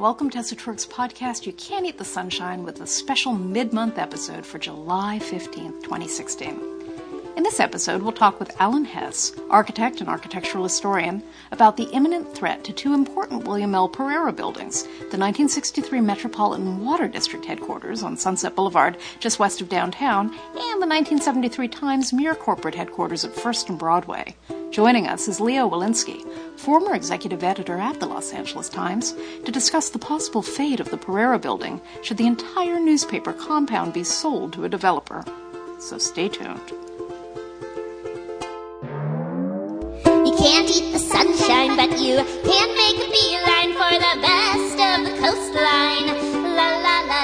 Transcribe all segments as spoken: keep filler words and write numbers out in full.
welcome to Tessa Twerk's podcast, You Can't Eat the Sunshine, with a special mid-month episode for July fifteenth, twenty sixteen. In this episode, we'll talk with Alan Hess, architect and architectural historian, about the imminent threat to two important William L. Perera buildings, the nineteen sixty-three Metropolitan Water District headquarters on Sunset Boulevard, just west of downtown, and the nineteen seventy-three Times-Mirror corporate headquarters at First and Broadway. Joining us is Leo Walensky, former executive editor at the Los Angeles Times, to discuss the possible fate of the Perera building should the entire newspaper compound be sold to a developer. So stay tuned. You can't eat the sunshine, but you can make a beeline for the best of the coastline. La la la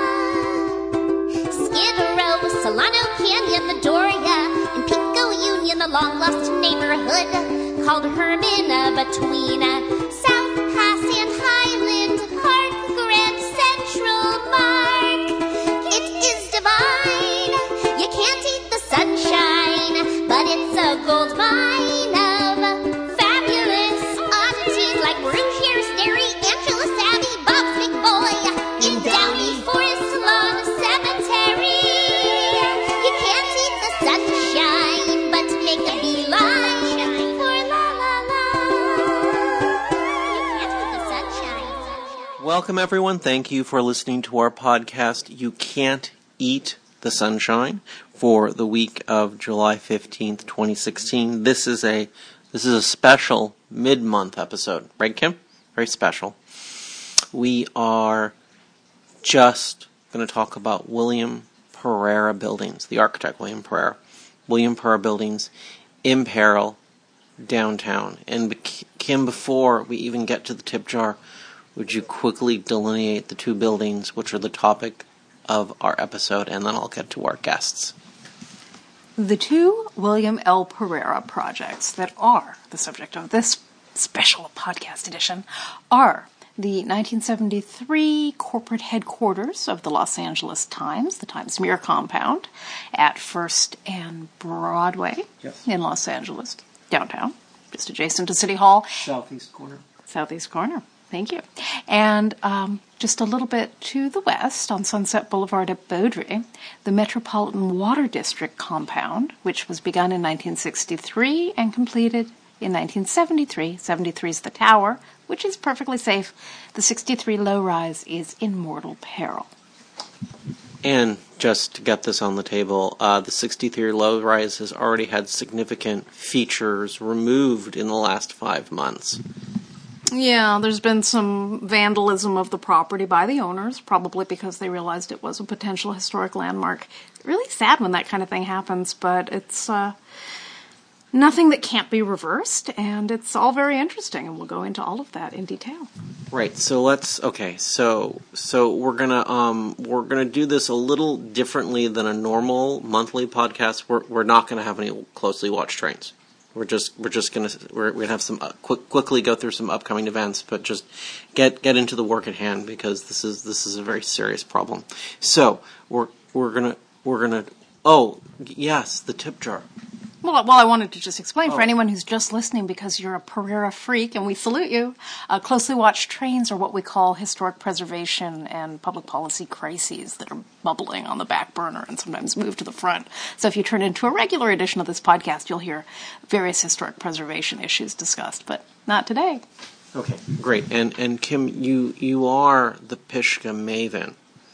la. Skid Row, Solano Canyon, the Doria, and Pico Union, the long-lost neighborhood called Hermina, between South Pass and Highland Park, Grand Central Park. It is divine. You can't eat the sunshine, but it's a gold mine of fabulous oddities like Bruges, Dairy, Angeles Abbey, Bob's Big Boy, in Downey Forest Lawn Cemetery. You can't eat the sunshine, but make a beeline for la la la. You can't eat the sunshine. Welcome, everyone. Thank you for listening to our podcast, You Can't Eat the Sunshine, for the week of July fifteenth, twenty sixteen. This is a this is a special mid-month episode, right, Kim? Very special. We are just going to talk about William Perera buildings, the architect William Perera. William Perera buildings in peril downtown. And Kim, before we even get to the tip jar, would you quickly delineate the two buildings, which are the topic of our episode, and then I'll get to our guests. The two William L. Perera projects that are the subject of this special podcast edition are the nineteen seventy-three corporate headquarters of the Los Angeles Times, the Times-Mirror compound, at First and Broadway yes. in Los Angeles, downtown, just adjacent to City Hall. Southeast corner. Southeast corner. Thank you. And um, just a little bit to the west, on Sunset Boulevard at Beaudry, the Metropolitan Water District compound, which was begun in nineteen sixty-three and completed in nineteen seventy-three. seventy-three is the tower, which is perfectly safe. The sixty-three low-rise is in mortal peril. And just to get this on the table, uh, the sixty-three low-rise has already had significant features removed in the last five months. Yeah, there's been some vandalism of the property by the owners, probably because they realized it was a potential historic landmark. Really sad when that kind of thing happens, but it's uh, nothing that can't be reversed, and it's all very interesting, and we'll go into all of that in detail. Right. So let's. Okay. So so we're gonna um we're gonna do this a little differently than a normal monthly podcast. We're we're not gonna have any closely watched trains. We're just we're just gonna we're, we're gonna have some uh, quick quickly go through some upcoming events, but just get get into the work at hand, because this is this is a very serious problem. So we're we're gonna we're gonna oh yes the tip jar. Well, well, I wanted to just explain oh. for anyone who's just listening, because you're a Perera freak and we salute you. Uh, closely watched trains are what we call historic preservation and public policy crises that are bubbling on the back burner and sometimes move to the front. So if you turn into a regular edition of this podcast, you'll hear various historic preservation issues discussed, but not today. Okay, great. And and Kim, you you are the Pishka maven.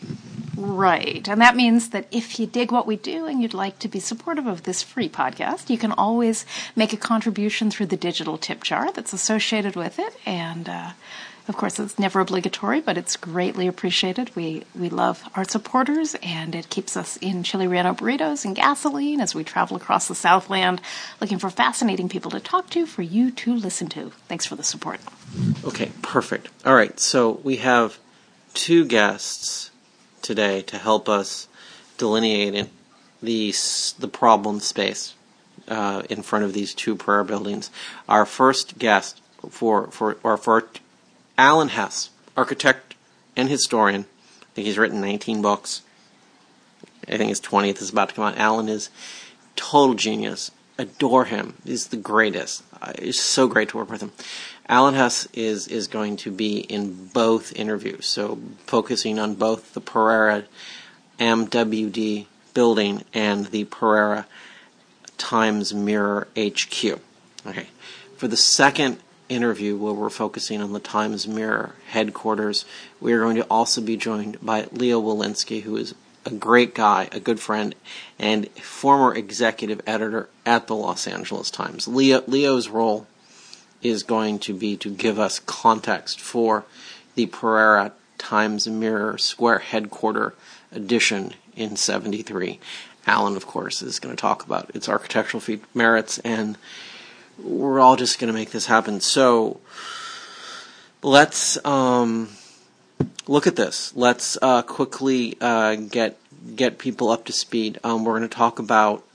Right. And that means that if you dig what we do and you'd like to be supportive of this free podcast, you can always make a contribution through the digital tip jar that's associated with it. And, uh, of course, it's never obligatory, but it's greatly appreciated. We we love our supporters, and it keeps us in chili relleno burritos and gasoline as we travel across the Southland looking for fascinating people to talk to for you to listen to. Thanks for the support. Okay, perfect. All right, so we have two guests today to help us delineate the the problem space uh, in front of these two Perera buildings. Our first guest for for or for Alan Hess, architect and historian. I think he's written nineteen books. I think his twentieth is about to come out. Alan is total genius. adore him. He's the greatest. Uh, it's so great to work with him. Alan Hess is, is going to be in both interviews, so focusing on both the Pereira M W D building and the Pereira Times Mirror H Q. Okay. For the second interview, where we're focusing on the Times Mirror headquarters, we are going to also be joined by Leo Walensky, who is a great guy, a good friend, and former executive editor at the Los Angeles Times. Leo, Leo's role is going to be to give us context for the Pereira Times Mirror Square headquarter edition in seventy-three. Alan, of course, is going to talk about its architectural feat merits, and we're all just going to make this happen. So let's um, look at this. Let's uh, quickly uh, get get people up to speed. Um, we're going to talk about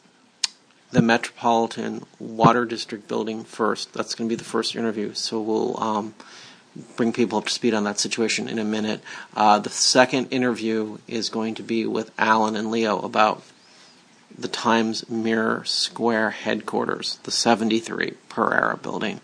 the Metropolitan Water District building first. That's going to be the first interview. So we'll um, bring people up to speed on that situation in a minute. Uh, the second interview is going to be with Alan and Leo about the Times Mirror Square headquarters, the seventy-three Pereira building.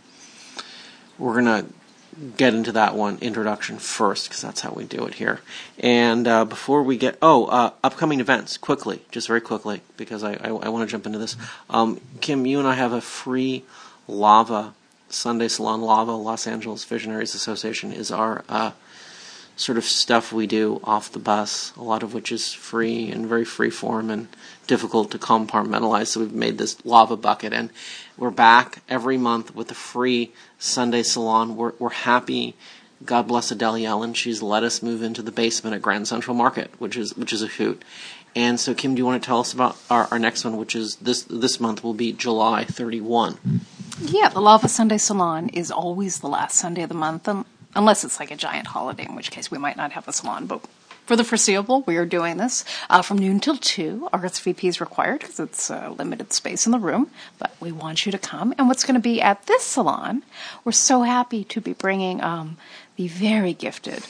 We're going to get into that one, introduction first, because that's how we do it here. And uh, before we get, oh, uh, upcoming events, quickly, just very quickly, because I, I, I want to jump into this. Um, Kim, you and I have a free Lava, Sunday Salon Lava, Los Angeles Visionaries Association is our uh, sort of stuff we do off the bus, a lot of which is free and very free form and difficult to compartmentalize, so we've made this lava bucket, and we're back every month with a free Sunday salon. We're, we're happy. God bless Adele Allen. She's let us move into the basement at Grand Central Market, which is which is a hoot. And so, Kim, do you want to tell us about our, our next one, which is this this month will be July thirty-first? Yeah, the Lava Sunday Salon is always the last Sunday of the month, um, unless it's like a giant holiday, in which case we might not have a salon, but for the foreseeable, we are doing this uh, from noon till two. R S V P is required because it's a limited space in the room, but we want you to come. And what's going to be at this salon, we're so happy to be bringing um, the very gifted,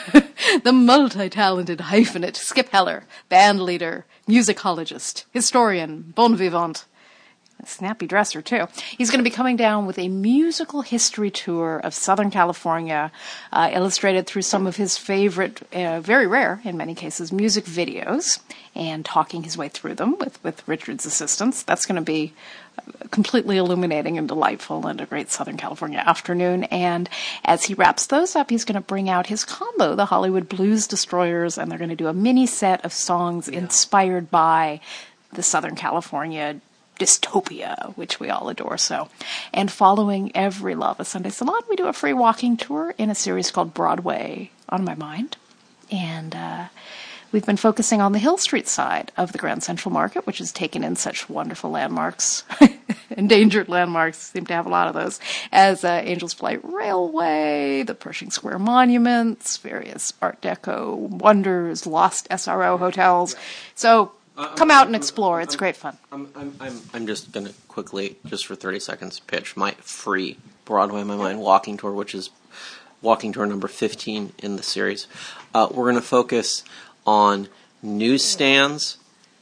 the multi-talented hyphenate Skip Heller, band leader, musicologist, historian, bon vivant, a snappy dresser, too. He's going to be coming down with a musical history tour of Southern California, uh, illustrated through some of his favorite, uh, very rare, in many cases, music videos, and talking his way through them with, with Richard's assistance. That's going to be completely illuminating and delightful and a great Southern California afternoon. And as he wraps those up, he's going to bring out his combo, the Hollywood Blues Destroyers, and they're going to do a mini set of songs yeah. inspired by the Southern California dystopia, which we all adore so. And following every Lava Sunday Salon, we do a free walking tour in a series called Broadway on My Mind. And uh, we've been focusing on the Hill Street side of the Grand Central Market, which has taken in such wonderful landmarks, endangered landmarks, seem to have a lot of those, as uh, Angels Flight Railway, the Pershing Square monuments, various Art Deco wonders, lost S R O hotels. So come out and explore. It's great fun. I'm, I'm, I'm, I'm just going to quickly, just for thirty seconds, pitch my free Broadway in My Mind walking tour, which is walking tour number fifteen in the series. Uh, we're going to focus on newsstands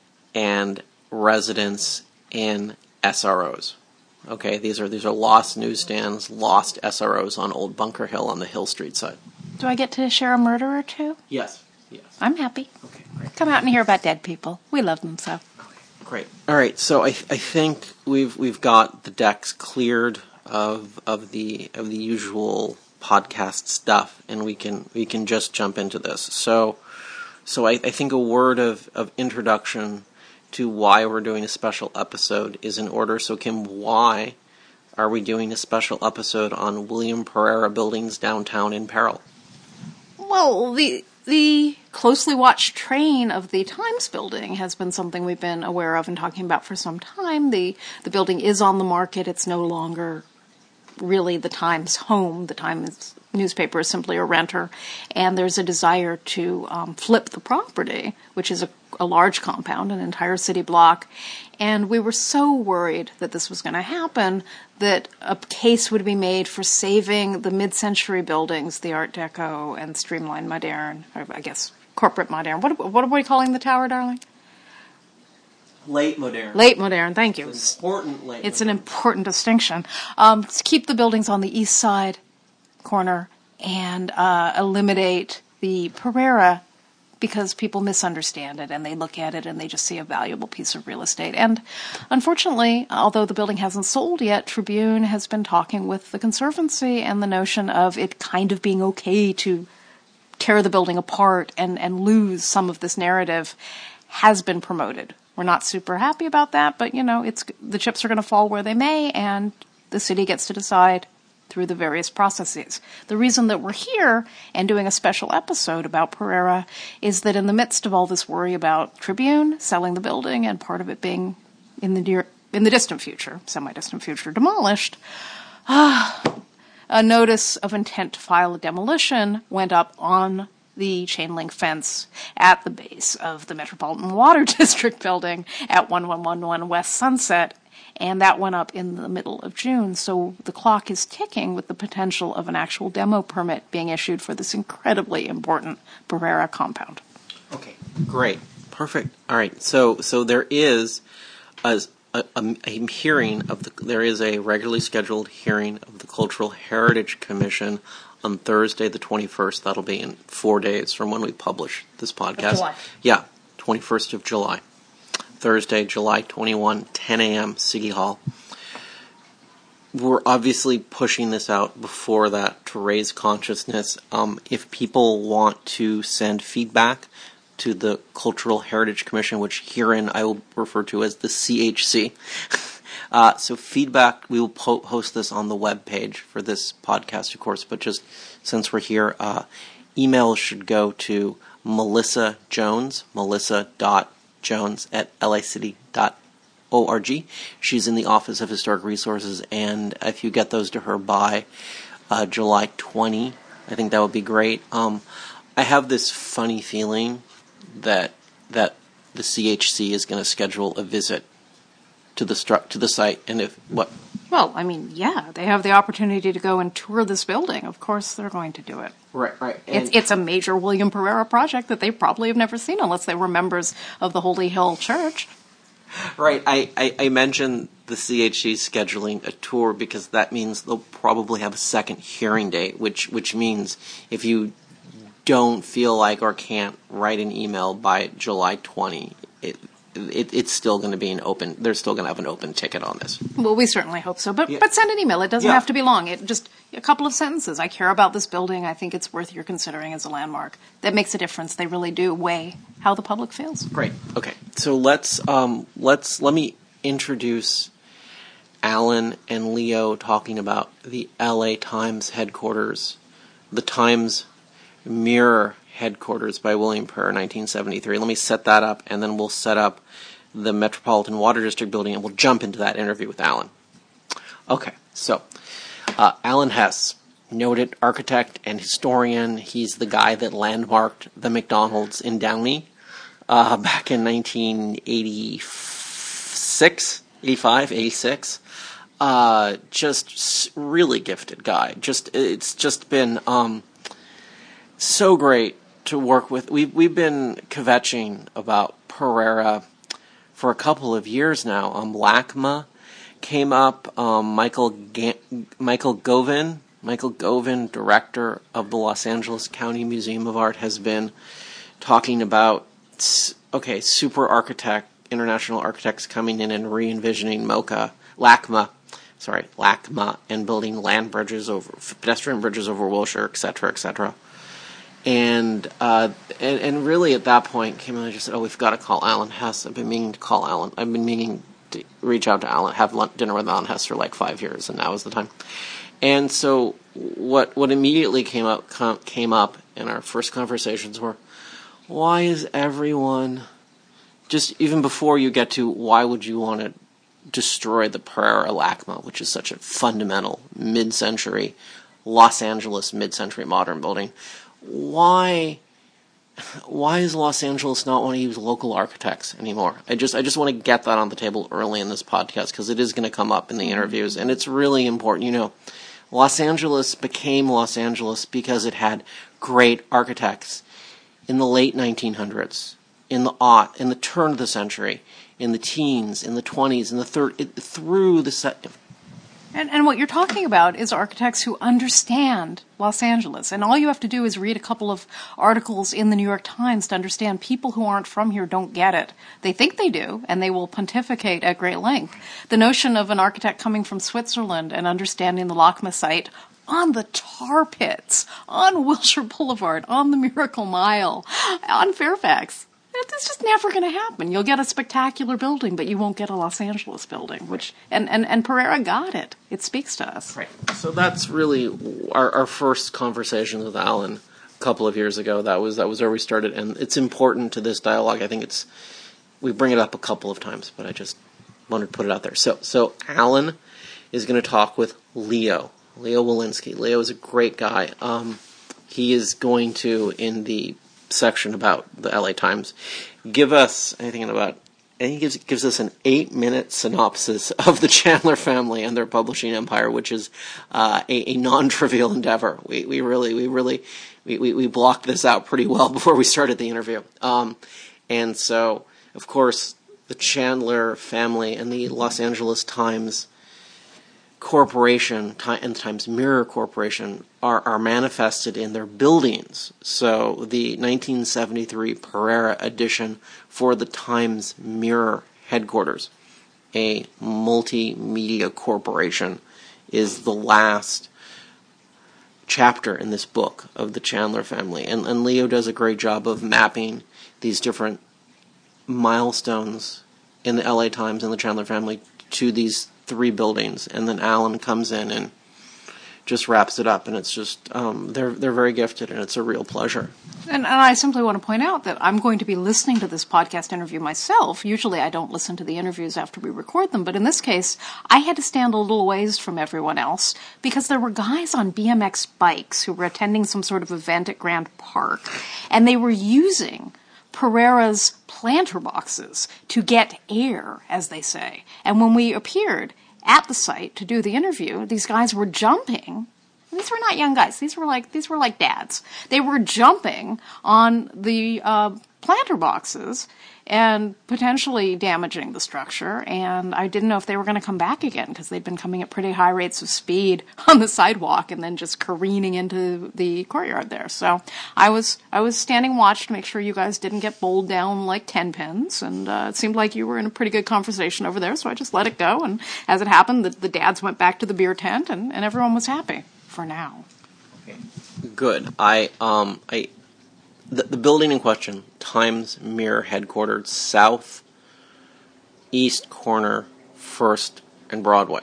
and residents in S R Os. Okay, these are these are lost newsstands, lost S R Os on Old Bunker Hill on the Hill Street side. Do I get to share a murder or two? Yes. Yes. I'm happy. Okay, great. Come out and hear about dead people. We love them so. Okay, great. All right, so I I think we've we've got the decks cleared of of the of the usual podcast stuff, and we can we can just jump into this. So so I, I think a word of, of introduction to why we're doing a special episode is in order. So Kim, why are we doing a special episode on William Pereira buildings downtown in peril? Well, the the closely watched train of the Times building has been something we've been aware of and talking about for some time. The the building is on the market. It's no longer really the Times home. The Times newspaper is simply a renter. And there's a desire to um, flip the property, which is a, a large compound, an entire city block. And we were so worried that this was going to happen that a case would be made for saving the mid-century buildings, the Art Deco and streamlined modern, or I guess corporate modern. What, what are we calling the tower, darling? Late modern. Late modern, thank you. It's important late It's modern. an important distinction. Um, to keep the buildings on the east side corner and uh, eliminate the Pereira, because people misunderstand it and they look at it and they just see a valuable piece of real estate. And unfortunately, although the building hasn't sold yet, Tribune has been talking with the Conservancy, and the notion of it kind of being okay to tear the building apart and, and lose some of this narrative has been promoted. We're not super happy about that, but, you know, it's the chips are going to fall where they may, and the city gets to decide through the various processes. The reason that we're here and doing a special episode about Pereira is that in the midst of all this worry about Tribune selling the building and part of it being in the near, in the distant future, semi-distant future, demolished, ah, a notice of intent to file a demolition went up on the chain link fence at the base of the Metropolitan Water District building at one one one one West Sunset, and that went up in the middle of June. So the clock is ticking with the potential of an actual demo permit being issued for this incredibly important Pereira compound. Okay, great, perfect. All right, so so there is a, a, a hearing of the there is a regularly scheduled hearing of the Cultural Heritage Commission on Thursday, the twenty-first. That'll be in four days from when we publish this podcast. July. Yeah, twenty-first of July. Thursday, July twenty-first, ten a.m., City Hall. We're obviously pushing this out before that to raise consciousness. Um, if people want to send feedback to the Cultural Heritage Commission, which herein I will refer to as the C H C, Uh, so feedback, we will po- post this on the web page for this podcast, of course, but just since we're here, uh, emails should go to Melissa Jones, melissa.jones at licity dot org. She's in the Office of Historic Resources, and if you get those to her by uh, July twentieth, I think that would be great. Um, I have this funny feeling that that the C H C is going to schedule a visit to the stru- to the site, and if what? Well, I mean, yeah, they have the opportunity to go and tour this building. Of course, they're going to do it. Right, right. It's it's a major William Pereira project that they probably have never seen unless they were members of the Holy Hill Church. Right. I, I, I mentioned the C H C scheduling a tour because that means they'll probably have a second hearing date, which which means if you don't feel like or can't write an email by July twentieth, it, It, it's still going to be an open. They're still going to have an open ticket on this. Well, we certainly hope so. But Yeah. but send an email. It doesn't Yeah. have to be long. It just a couple of sentences. I care about this building. I think it's worth your considering as a landmark. That makes a difference. They really do weigh how the public feels. Great. Okay. So let's um let's let me introduce Alan and Leo talking about the L A Times headquarters, the Times Mirror headquarters by William Pereira, nineteen seventy-three. Let me set that up, and then we'll set up the Metropolitan Water District building, and we'll jump into that interview with Alan. Okay, so uh, Alan Hess, noted architect and historian. He's the guy that landmarked the McDonald's in Downey uh, back in nineteen eighty-six, eighty-five, eighty-six. Uh, just really gifted guy. Just it's just been um, so great to work with. We've we've been kvetching about Pereira for a couple of years now. Um, LACMA came up. Um, Michael Ga- Michael Govin, Michael Govin, director of the Los Angeles County Museum of Art, has been talking about okay, super architect, international architects coming in and re-envisioning MoCA, LACMA, sorry, LACMA, and building land bridges over pedestrian bridges over Wilshire, et cetera, et cetera. And, uh, and and really at that point came in and just said, oh, we've got to call Alan Hess. I've been meaning to call Alan. I've been meaning to reach out to Alan, have lunch, dinner with Alan Hess for like five years, and now is the time. And so what what immediately came up com, came up in our first conversations were, why is everyone, just even before you get to why would you want to destroy the Pereira LACMA, which is such a fundamental mid-century Los Angeles mid-century modern building, why why is Los Angeles not want to use local architects anymore? I just I just want to get that on the table early in this podcast because it is going to come up in the interviews, and it's really important. You know, Los Angeles became Los Angeles because it had great architects in the late nineteen hundreds, in the aught, in the turn of the century. in the teens, in the twenties, in the thirties, through the set. And, and what you're talking about is architects who understand Los Angeles. And all you have to do is read a couple of articles in the New York Times to understand people who aren't from here don't get it. They think they do, and they will pontificate at great length. The notion of an architect coming from Switzerland and understanding the LACMA site on the tar pits, on Wilshire Boulevard, on the Miracle Mile, on Fairfax. It's just never going to happen. You'll get a spectacular building, but you won't get a Los Angeles building, which, and, and, and Pereira got it. It speaks to us. Right. So that's really our, our first conversation with Alan a couple of years ago. That was, that was where we started, and it's important to this dialogue. I think it's, we bring it up a couple of times, but I just wanted to put it out there. So, so Alan is going to talk with Leo, Leo Walensky. Leo is a great guy. Um, he is going to, in the section about the L A Times, give us, I think in about, I think he gives, gives us an eight-minute synopsis of the Chandler family and their publishing empire, which is uh, a, a non-trivial endeavor. We we really, we really, we, we, we blocked this out pretty well before we started the interview. Um, and so, of course, the Chandler family and the Los Angeles Times Corporation and the Times Mirror Corporation are, are manifested in their buildings. So the nineteen seventy-three Pereira edition for the Times Mirror headquarters, a multimedia corporation, is the last chapter in this book of the Chandler family. And, and Leo does a great job of mapping these different milestones in the L A Times and the Chandler family to these three buildings, and then Alan comes in and just wraps it up, and it's just um, they're they're very gifted, and it's a real pleasure. And, and I simply want to point out that I'm going to be listening to this podcast interview myself. Usually I don't listen to the interviews after we record them, but in this case, I had to stand a little ways from everyone else because there were guys on B M X bikes who were attending some sort of event at Grand Park, and they were using Pereira's planter boxes to get air, as they say. And when we appeared at the site to do the interview, these guys were jumping. These were not young guys. These were like these were like dads. They were jumping on the uh, planter boxes and potentially damaging the structure. And I didn't know if they were going to come back again because they'd been coming at pretty high rates of speed on the sidewalk and then just careening into the courtyard there. So I was I was standing watch to make sure you guys didn't get bowled down like ten pins. And uh, it seemed like you were in a pretty good conversation over there, so I just let it go. And as it happened, the, the dads went back to the beer tent, and, and everyone was happy for now. Okay. Good. I um I. The, the building in question, Times Mirror headquartered, south east corner, First and Broadway.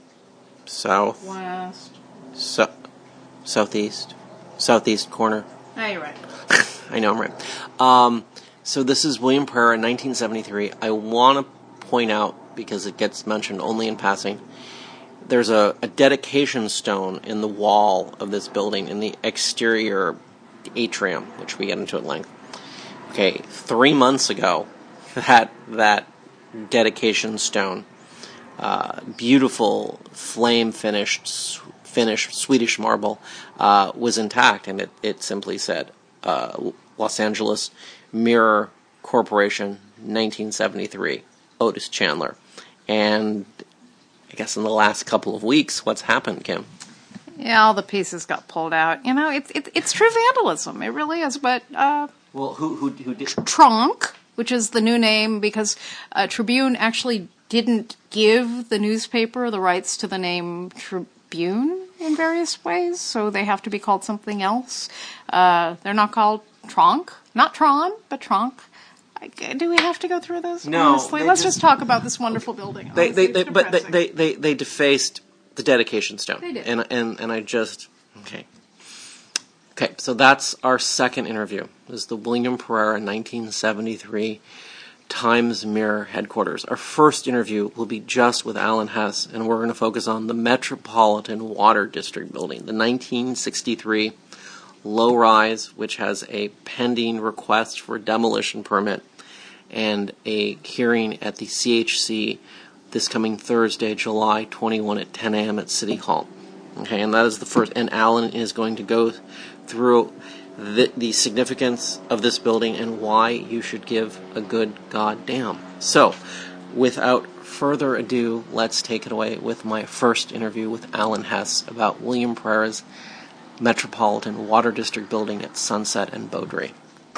South. West. So, southeast. Southeast corner. Oh, you're right. I know I'm right. Um, so this is William Pereira in nineteen seventy-three. I want to point out, because it gets mentioned only in passing, there's a, a dedication stone in the wall of this building in the exterior atrium, which we get into at length. Okay, three months ago, that that dedication stone, uh, beautiful flame finished finished Swedish marble, uh, was intact, and it, it simply said uh, Los Angeles Mirror Corporation, nineteen seventy-three, Otis Chandler. And I guess in the last couple of weeks, what's happened, Kim? Yeah, all the pieces got pulled out. You know, it's it, it's true vandalism. It really is. But uh, well, who who who did? Tronc, which is the new name because uh, Tribune actually didn't give the newspaper the rights to the name Tribune in various ways, so they have to be called something else. Uh, they're not called Tronc, not Tron, but Tronc. Do we have to go through this? No. Honestly, let's just, just talk about this wonderful building. They Honestly, they, they but they, they they they defaced the dedication stone. They did. And, and, and I just, okay. Okay, so that's our second interview. This is the William Pereira nineteen seventy-three Times Mirror headquarters. Our first interview will be just with Alan Hess, and we're going to focus on the Metropolitan Water District building, the nineteen sixty-three low-rise, which has a pending request for demolition permit and a hearing at the C H C this coming Thursday, July twenty-first at ten a.m. at City Hall. Okay, and that is the first, and Alan is going to go through the, the significance of this building and why you should give a good goddamn. So, without further ado, let's take it away with my first interview with Alan Hess about William Pereira's Metropolitan Water District building at Sunset and Beaudry.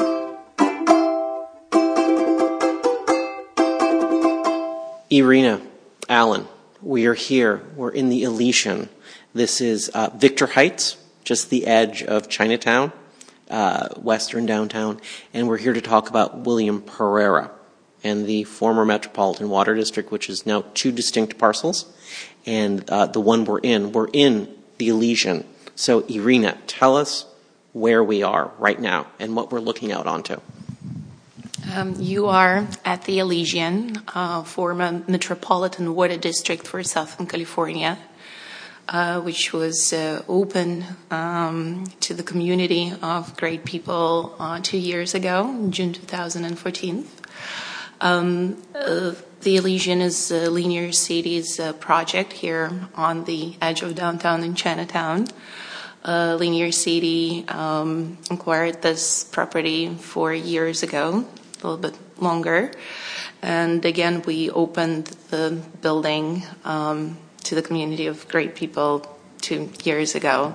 Irina, Alan, we are here. We're in the Elysian. This is uh, Victor Heights, just the edge of Chinatown, uh, western downtown, and we're here to talk about William Pereira and the former Metropolitan Water District, which is now two distinct parcels, and uh, the one we're in. We're in the Elysian. So, Irina, tell us where we are right now and what we're looking out onto. Um, you are at the Elysian, uh, former Metropolitan Water District for Southern California, uh, which was uh, open um, to the community of great people uh, two years ago, in June two thousand fourteen. Um, uh, the Elysian is uh, Linear City's uh, project here on the edge of downtown in Chinatown. Uh, Linear City um, acquired this property four years ago, a little bit longer. And again, we opened the building um, to the community of great people two years ago.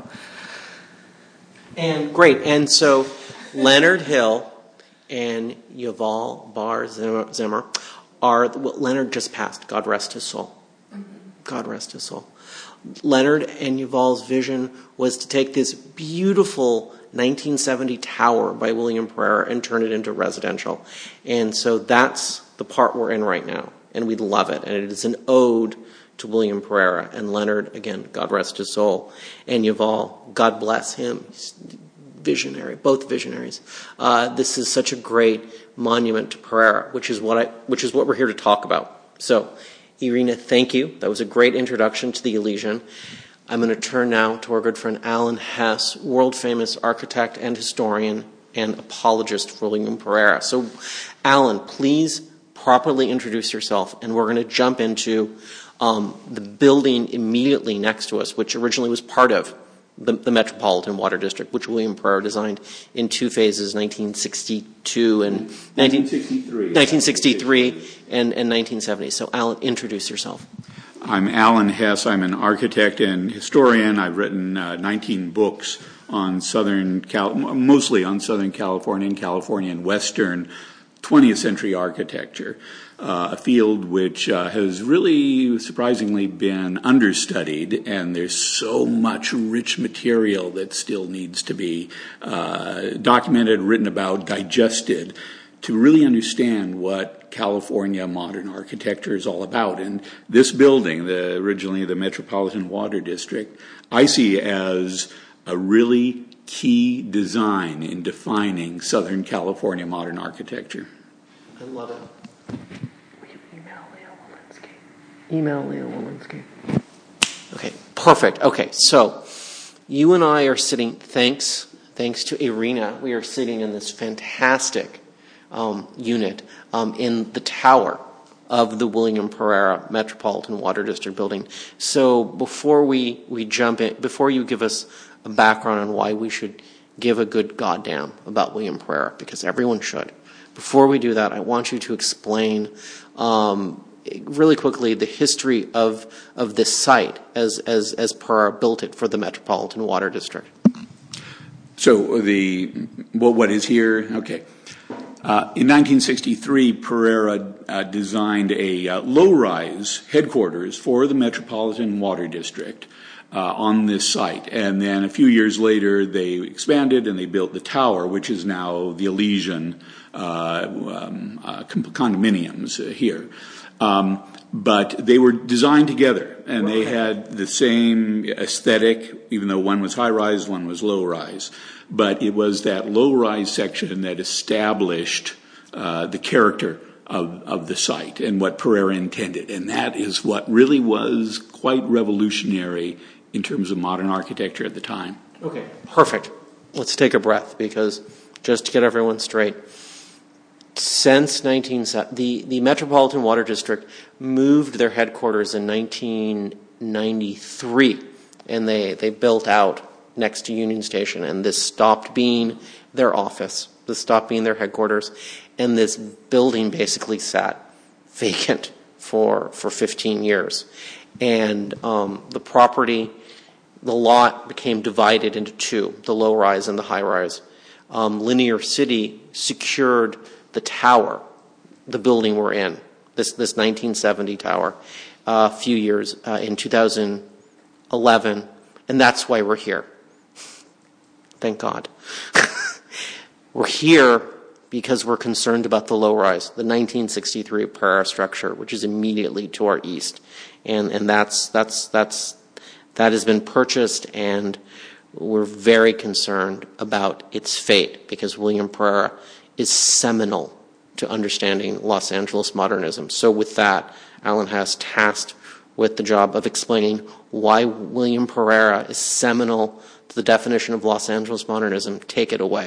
And great. And so Leonard Hill and Yuval Bar Zimmer are, well, Leonard just passed, God rest his soul. God rest his soul. Leonard and Yuval's vision was to take this beautiful nineteen seventy tower by William Pereira and turn it into residential. And so that's the part we're in right now, and we love it. And it is an ode to William Pereira. And Leonard, again, God rest his soul, and Yuval, God bless him. He's visionary, both visionaries. Uh, this is such a great monument to Pereira, which is what I, which is what we're here to talk about. So, Irina, thank you. That was a great introduction to the Elysian. I'm going to turn now to our good friend Alan Hess, world-famous architect and historian and apologist for William Pereira. So, Alan, please properly introduce yourself, and we're going to jump into um, the building immediately next to us, which originally was part of the, the Metropolitan Water District, which William Pereira designed in two phases, nineteen sixty-two and nineteen sixty-three, nineteen sixty-three and, and nineteen seventy. So, Alan, introduce yourself. I'm Alan Hess. I'm an architect and historian. I've written uh, nineteen books on Southern Cal, mostly on Southern California and California and Western twentieth century architecture, uh, a field which uh, has really surprisingly been understudied, and there's so much rich material that still needs to be uh, documented, written about, digested, to really understand what California modern architecture is all about. And this building, the, originally the Metropolitan Water District, I see as a really key design in defining Southern California modern architecture. I love it. Will you email Leo Walensky? Email Leo Walensky. Okay, perfect. Okay, so you and I are sitting, thanks, thanks to Irina, we are sitting in this fantastic Um, unit um, in the tower of the William Pereira Metropolitan Water District building. So before we, we jump in, before you give us a background on why we should give a good goddamn about William Pereira, because everyone should, before we do that, I want you to explain um, really quickly the history of of this site as, as, as Pereira built it for the Metropolitan Water District. So the well, what is here? Okay. Uh, in nineteen sixty-three, Pereira uh, designed a uh, low-rise headquarters for the Metropolitan Water District uh, on this site. And then a few years later, they expanded and they built the tower, which is now the Elysian uh, um, uh, condominiums uh, here. Um, but they were designed together, and they had the same aesthetic, even though one was high-rise, one was low-rise. But it was that low-rise section that established uh, the character of, of the site and what Pereira intended. And that is what really was quite revolutionary in terms of modern architecture at the time. Okay, perfect. Let's take a breath, because just to get everyone straight, since nineteen the the Metropolitan Water District moved their headquarters in nineteen ninety-three, and they they built out next to Union Station, and this stopped being their office. This stopped being their headquarters, and this building basically sat vacant for for fifteen years. And um, the property, the lot became divided into two, the low-rise and the high-rise. Um, Linear City secured the tower, the building we're in, this, this nineteen seventy tower, uh, a few years uh, in two thousand eleven, and that's why we're here. Thank God. We're here because we're concerned about the low-rise, the nineteen sixty-three Pereira structure, which is immediately to our east. And, and that's, that's, that's, that has been purchased, and we're very concerned about its fate because William Pereira is seminal to understanding Los Angeles modernism. So with that, Alan Hess tasked with the job of explaining why William Pereira is seminal to the definition of Los Angeles modernism. Take it away.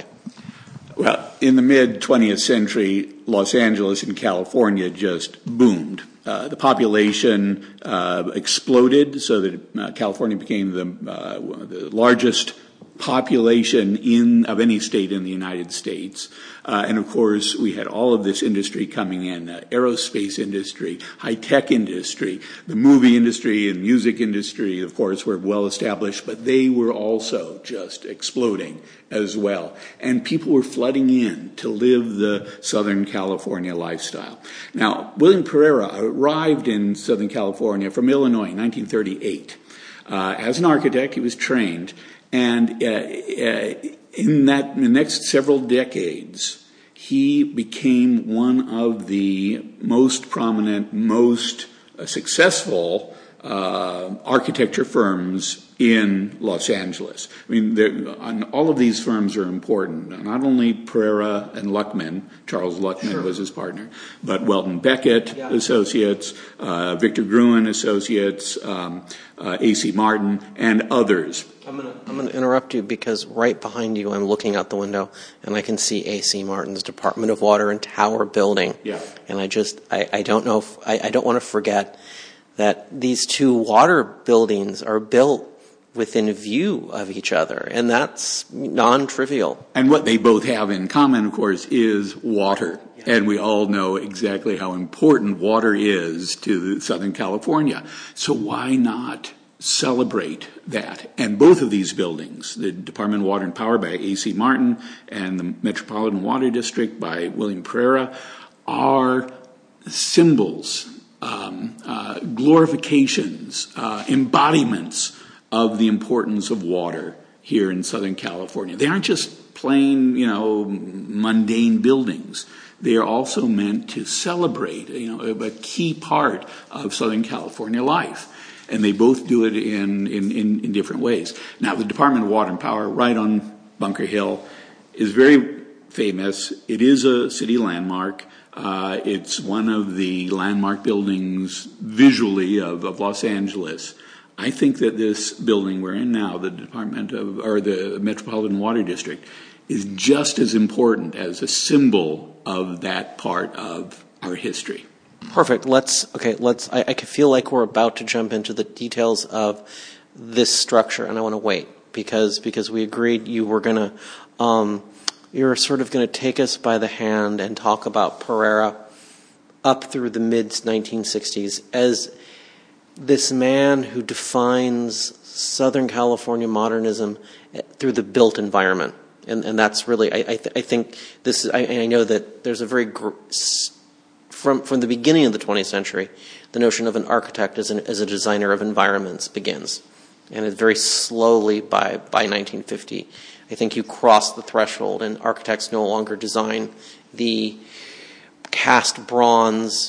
Well, in the mid-twentieth century, Los Angeles and California just boomed. Uh, the population uh, exploded so that uh, California became the, uh, the largest population in of any state in the United States. Uh, and of course, we had all of this industry coming in, uh, aerospace industry, high-tech industry, the movie industry and music industry, of course, were well established, but they were also just exploding as well. And people were flooding in to live the Southern California lifestyle. Now, William Pereira arrived in Southern California from Illinois in nineteen thirty-eight. Uh, as an architect, he was trained. And uh, uh, in that in the next several decades, he became one of the most prominent, most uh, successful uh, architecture firms in Los Angeles. I mean, on, all of these firms are important. Not only Pereira and Luckman, Charles Luckman sure. was his partner, but Weldon Beckett yeah. Associates, uh, Victor Gruen Associates, um, uh, A C Martin, and others. I'm going to I'm going to interrupt you because right behind you, I'm looking out the window and I can see A C Martin's Department of Water and Tower building. Yeah. And I just I, I don't know if I, I don't want to forget that these two water buildings are built within view of each other, and that's non-trivial. And what they both have in common, of course, is water. Yeah. And we all know exactly how important water is to Southern California. So why not celebrate that? And both of these buildings, the Department of Water and Power by A C Martin and the Metropolitan Water District by William Pereira, are symbols, um, uh, glorifications, uh, embodiments of the importance of water here in Southern California. They aren't just plain, you know, mundane buildings. They are also meant to celebrate, you know, a, a key part of Southern California life. And they both do it in, in, in, in different ways. Now, the Department of Water and Power right on Bunker Hill is very famous. It is a city landmark. Uh, it's one of the landmark buildings visually of, of Los Angeles. I think that this building we're in now, the Department of, or the Metropolitan Water District, is just as important as a symbol of that part of our history. Perfect. Let's, okay, let's, I, I can feel like we're about to jump into the details of this structure, and I want to wait because, because we agreed you were going to, um, you're sort of going to take us by the hand and talk about Pereira up through the mid nineteen sixties as this man who defines Southern California modernism through the built environment. And, and that's really, I, I, th- I think this is, I, I know that there's a very, gr- from, from the beginning of the twentieth century, the notion of an architect as, an, as a designer of environments begins. And it's very slowly by, by nineteen fifty, I think you cross the threshold and architects no longer design the cast bronze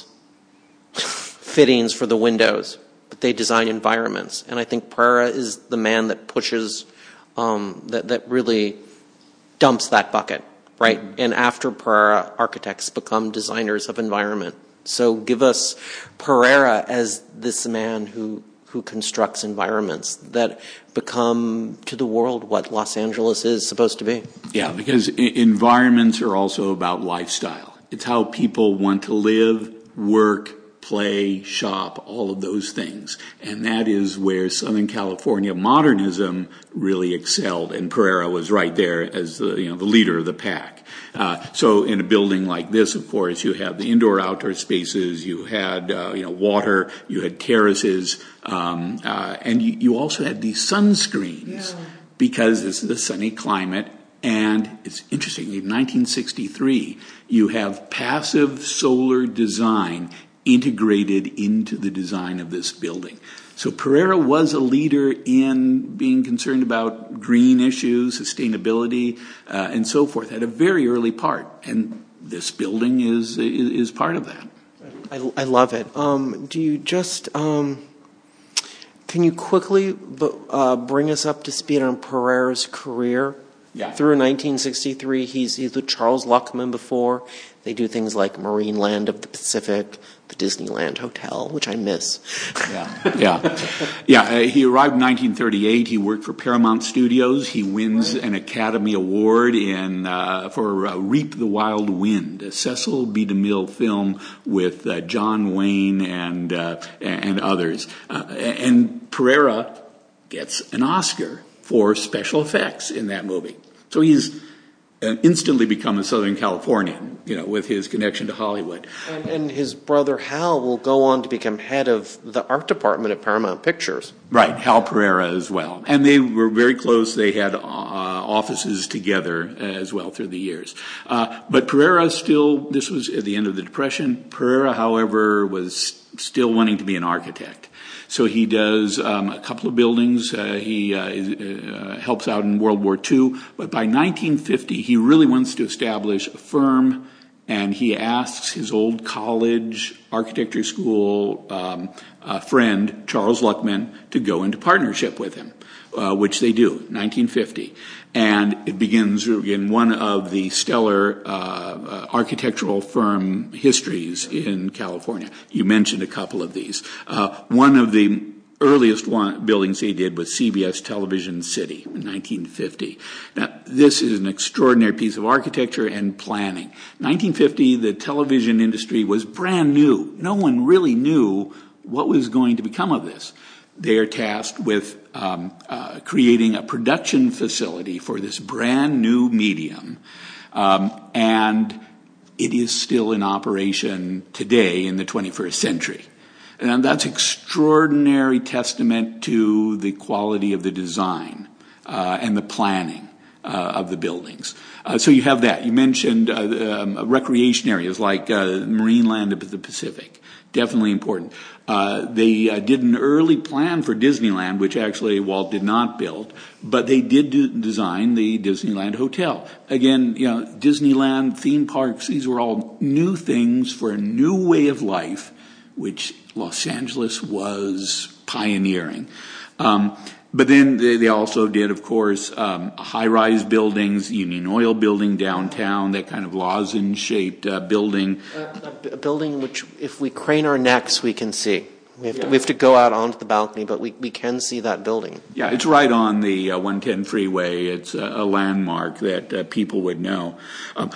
fittings for the windows, but they design environments. And I think Pereira is the man that pushes, um, that, that really dumps that bucket, right? Mm-hmm. And after Pereira, architects become designers of environment. So give us Pereira as this man who, who constructs environments that become to the world what Los Angeles is supposed to be. Yeah, because I- environments are also about lifestyle. It's how people want to live, work, play, shop, all of those things. And that is where Southern California modernism really excelled. And Pereira was right there as the, you know, the leader of the pack. Uh, so in a building like this, of course, you have the indoor-outdoor spaces, you had, uh, you know, water, you had terraces, um, uh, and you, you also had these sunscreens yeah. because this is a sunny climate. And it's interesting, in nineteen sixty-three, you have passive solar design integrated into the design of this building. So Pereira was a leader in being concerned about green issues, sustainability, uh, and so forth at a very early part. And this building is is, is part of that. I, I love it. Um, do you just, um, can you quickly uh, bring us up to speed on Pereira's career? Yeah. Through nineteen sixty-three, he's, he's with Charles Luckman before. They do things like Marineland of the Pacific, the Disneyland Hotel, which I miss. Yeah, yeah. yeah uh, he arrived in nineteen thirty-eight. He worked for Paramount Studios. He wins an Academy Award in uh, for uh, Reap the Wild Wind, a Cecil B. DeMille film with uh, John Wayne and, uh, and others. Uh, and Pereira gets an Oscar for special effects in that movie. So he's uh, instantly become a Southern Californian, you know, with his connection to Hollywood. And, and his brother Hal will go on to become head of the art department at Paramount Pictures. Right, Hal Pereira as well. And they were very close. They had uh, offices together as well through the years. Uh, but Pereira still, this was at the end of the Depression. Pereira, however, was still wanting to be an architect. So he does um, a couple of buildings. Uh, he uh, is, uh, helps out in World War Two. But by nineteen fifty, he really wants to establish a firm, and he asks his old college architecture school um, uh, friend, Charles Luckman, to go into partnership with him, uh, which they do, nineteen fifty. And it begins in one of the stellar uh, uh, architectural firm histories in California. You mentioned a couple of these. Uh, one of the earliest one, buildings they did was C B S Television City in nineteen fifty. Now, this is an extraordinary piece of architecture and planning. nineteen fifty, the television industry was brand new. No one really knew what was going to become of this. They are tasked with um, uh, creating a production facility for this brand new medium, um, and it is still in operation today in the twenty-first century. And that's extraordinary testament to the quality of the design uh, and the planning uh, of the buildings. Uh, so you have that. You mentioned uh, um, recreation areas like uh, Marineland of the Pacific. Definitely important. Uh, they uh, did an early plan for Disneyland, which actually Walt did not build, but they did do, design the Disneyland Hotel. Again, you know, Disneyland, theme parks, these were all new things for a new way of life, which Los Angeles was pioneering. Um, But then they, they also did, of course, um, high-rise buildings, Union Oil building downtown, that kind of lozenge-shaped uh, building. Uh, a, a building which, if we crane our necks, we can see. We have, yeah. to, we have to go out onto the balcony, but we, we can see that building. Yeah, it's right on the uh, one ten freeway. It's a, a landmark that uh, people would know. Um,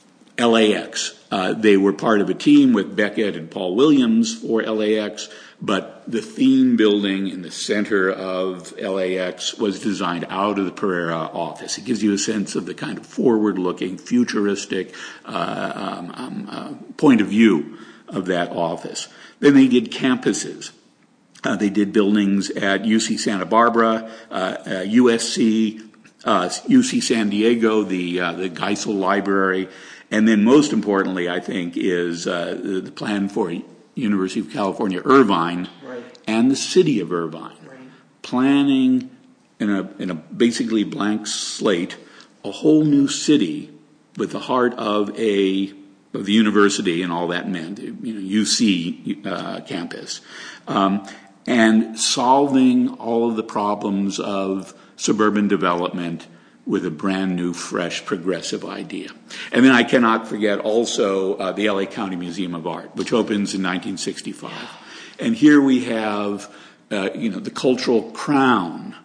L A X, uh, they were part of a team with Beckett and Paul Williams for L A X. But the theme building in the center of L A X was designed out of the Pereira office. It gives you a sense of the kind of forward-looking, futuristic uh, um, um, uh, point of view of that office. Then they did campuses. Uh, they did buildings at U C Santa Barbara, uh, uh, U S C, uh, U C San Diego, the uh, the Geisel Library, and then most importantly, I think, is uh, the plan for University of California, Irvine, right. and the city of Irvine, right. planning in a in a basically blank slate a whole new city with the heart of a of the university and all that meant, you know, U C uh, campus, um, and solving all of the problems of suburban development with a brand new, fresh, progressive idea. And then I cannot forget also uh, the L A County Museum of Art, which opens in nineteen sixty-five. And here we have, uh, you know, the cultural crown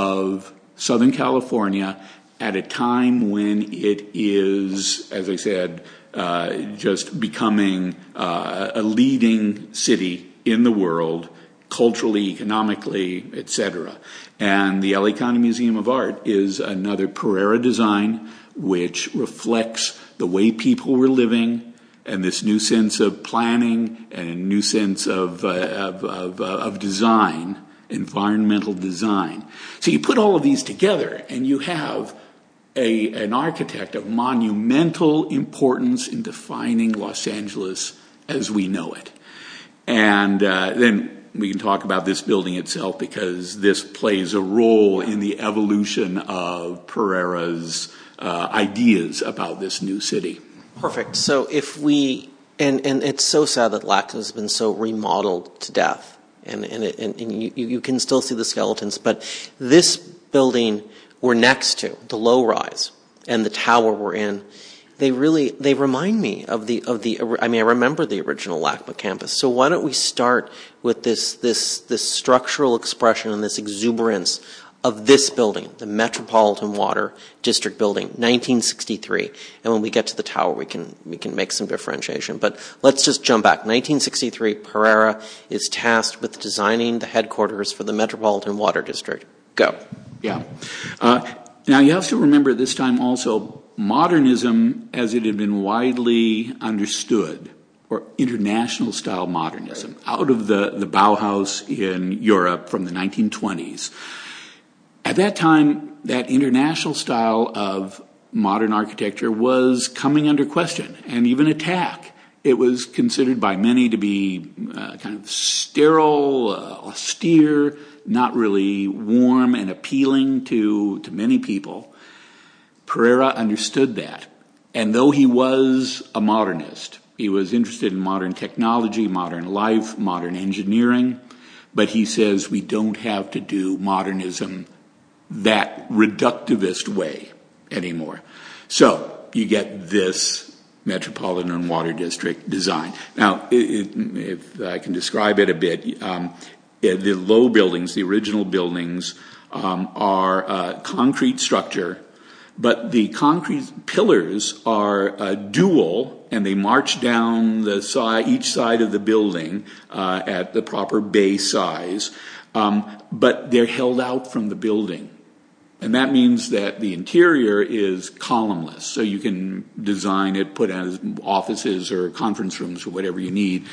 of Southern California at a time when it is, as I said, uh, just becoming uh, a leading city in the world, culturally, economically, et cetera. And the L A County Museum of Art is another Pereira design which reflects the way people were living and this new sense of planning and a new sense of, uh, of, of, uh, of design, environmental design. So you put all of these together and you have a, an architect of monumental importance in defining Los Angeles as we know it. And uh, then we can talk about this building itself because this plays a role in the evolution of Pereira's uh, ideas about this new city. Perfect. So if we, and, and it's so sad that LACMA has been so remodeled to death, and, and, it, and, and you, you can still see the skeletons, but this building we're next to, the low rise, and the tower we're in, they really, they remind me of the, of the, I mean, I remember the original LACMA campus. So why don't we start with this, this, this structural expression and this exuberance of this building, the Metropolitan Water District building, nineteen sixty-three. And when we get to the tower, we can, we can make some differentiation. But let's just jump back. nineteen sixty-three, Pereira is tasked with designing the headquarters for the Metropolitan Water District. Go. Yeah. Uh, now you have to remember this time also, modernism, as it had been widely understood, or international style modernism, out of the, the Bauhaus in Europe from the nineteen twenties. At that time, that international style of modern architecture was coming under question and even attack. It was considered by many to be uh, kind of sterile, uh, austere, not really warm and appealing to, to many people. Pereira understood that. And though he was a modernist, he was interested in modern technology, modern life, modern engineering, but he says we don't have to do modernism that reductivist way anymore. So you get this Metropolitan Water District design. Now, it, it, if I can describe it a bit, um, the low buildings, the original buildings, um, are a concrete structure, but the concrete pillars are uh, dual, and they march down the side, each side of the building uh, at the proper base size, um, but they're held out from the building. And that means that the interior is columnless, so you can design it, put as offices or conference rooms or whatever you need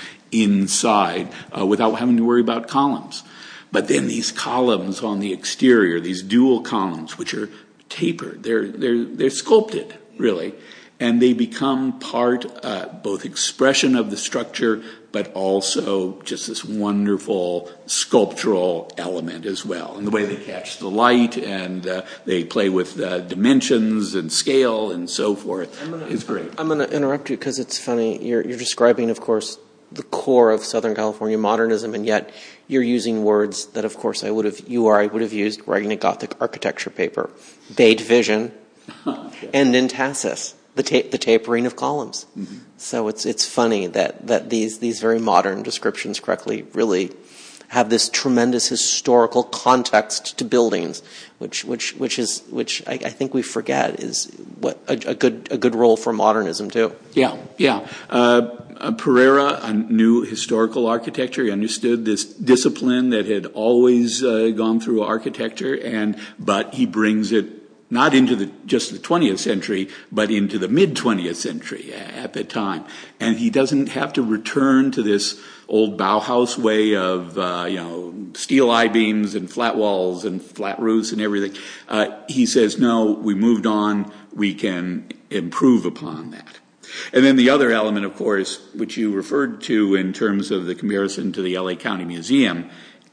inside uh, without having to worry about columns. But then these columns on the exterior, these dual columns, which are tapered, they're they're they're sculpted really, and they become part, uh, both expression of the structure, but also just this wonderful sculptural element as well. And the way they catch the light and uh, they play with uh, dimensions and scale and so forth gonna, is great. I'm going to interrupt you because it's funny. You're, you're describing, of course, the core of Southern California modernism, and yet you're using words that, of course, I would have, you or I would have used writing a Gothic architecture paper. Bay division okay. and intasis. The, ta- the tapering of columns. Mm-hmm. So it's it's funny that, that these these very modern descriptions correctly really have this tremendous historical context to buildings, which which which is which I, I think we forget is what a, a good a good role for modernism too. Yeah, yeah. Uh, uh, Pereira knew historical architecture. He understood this discipline that had always uh, gone through architecture, and but he brings it not into the, just the twentieth century, but into the mid-twentieth century at the time. And he doesn't have to return to this old Bauhaus way of, uh, you know, steel I-beams and flat walls and flat roofs and everything. Uh, he says, no, we moved on, we can improve upon that. And then the other element, of course, which you referred to in terms of the comparison to the L A County Museum,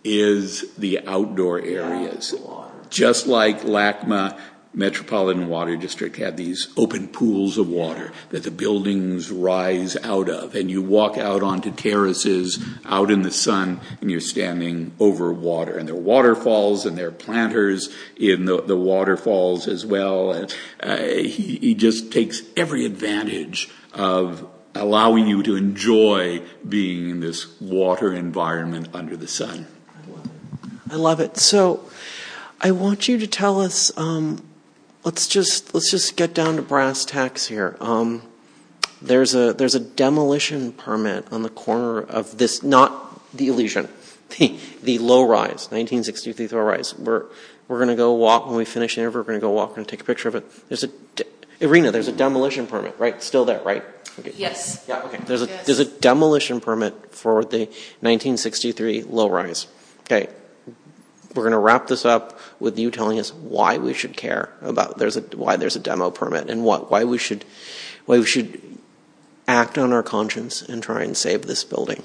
is the outdoor areas. Just like LACMA, Metropolitan Water District had these open pools of water that the buildings rise out of, and you walk out onto terraces out in the sun, and you're standing over water. And there are waterfalls, and there are planters in the, the waterfalls as well. And uh, he, he just takes every advantage of allowing you to enjoy being in this water environment under the sun. I love it. So I want you to tell us, um, let's just let's just get down to brass tacks here. Um, there's a there's a demolition permit on the corner of this, not the Elysian, the the low rise, nineteen sixty-three low rise. We're we're going to go walk when we finish the interview. We're going to go walk and take a picture of it. There's a de- Irina. There's a demolition permit, right? Still there, right? Okay. Yes. Yeah. Okay. There's a Yes. there's a demolition permit for the nineteen sixty-three low rise. Okay. We're going to wrap this up with you telling us why we should care about there's a why there's a demo permit and what why we should why we should act on our conscience and try and save this building.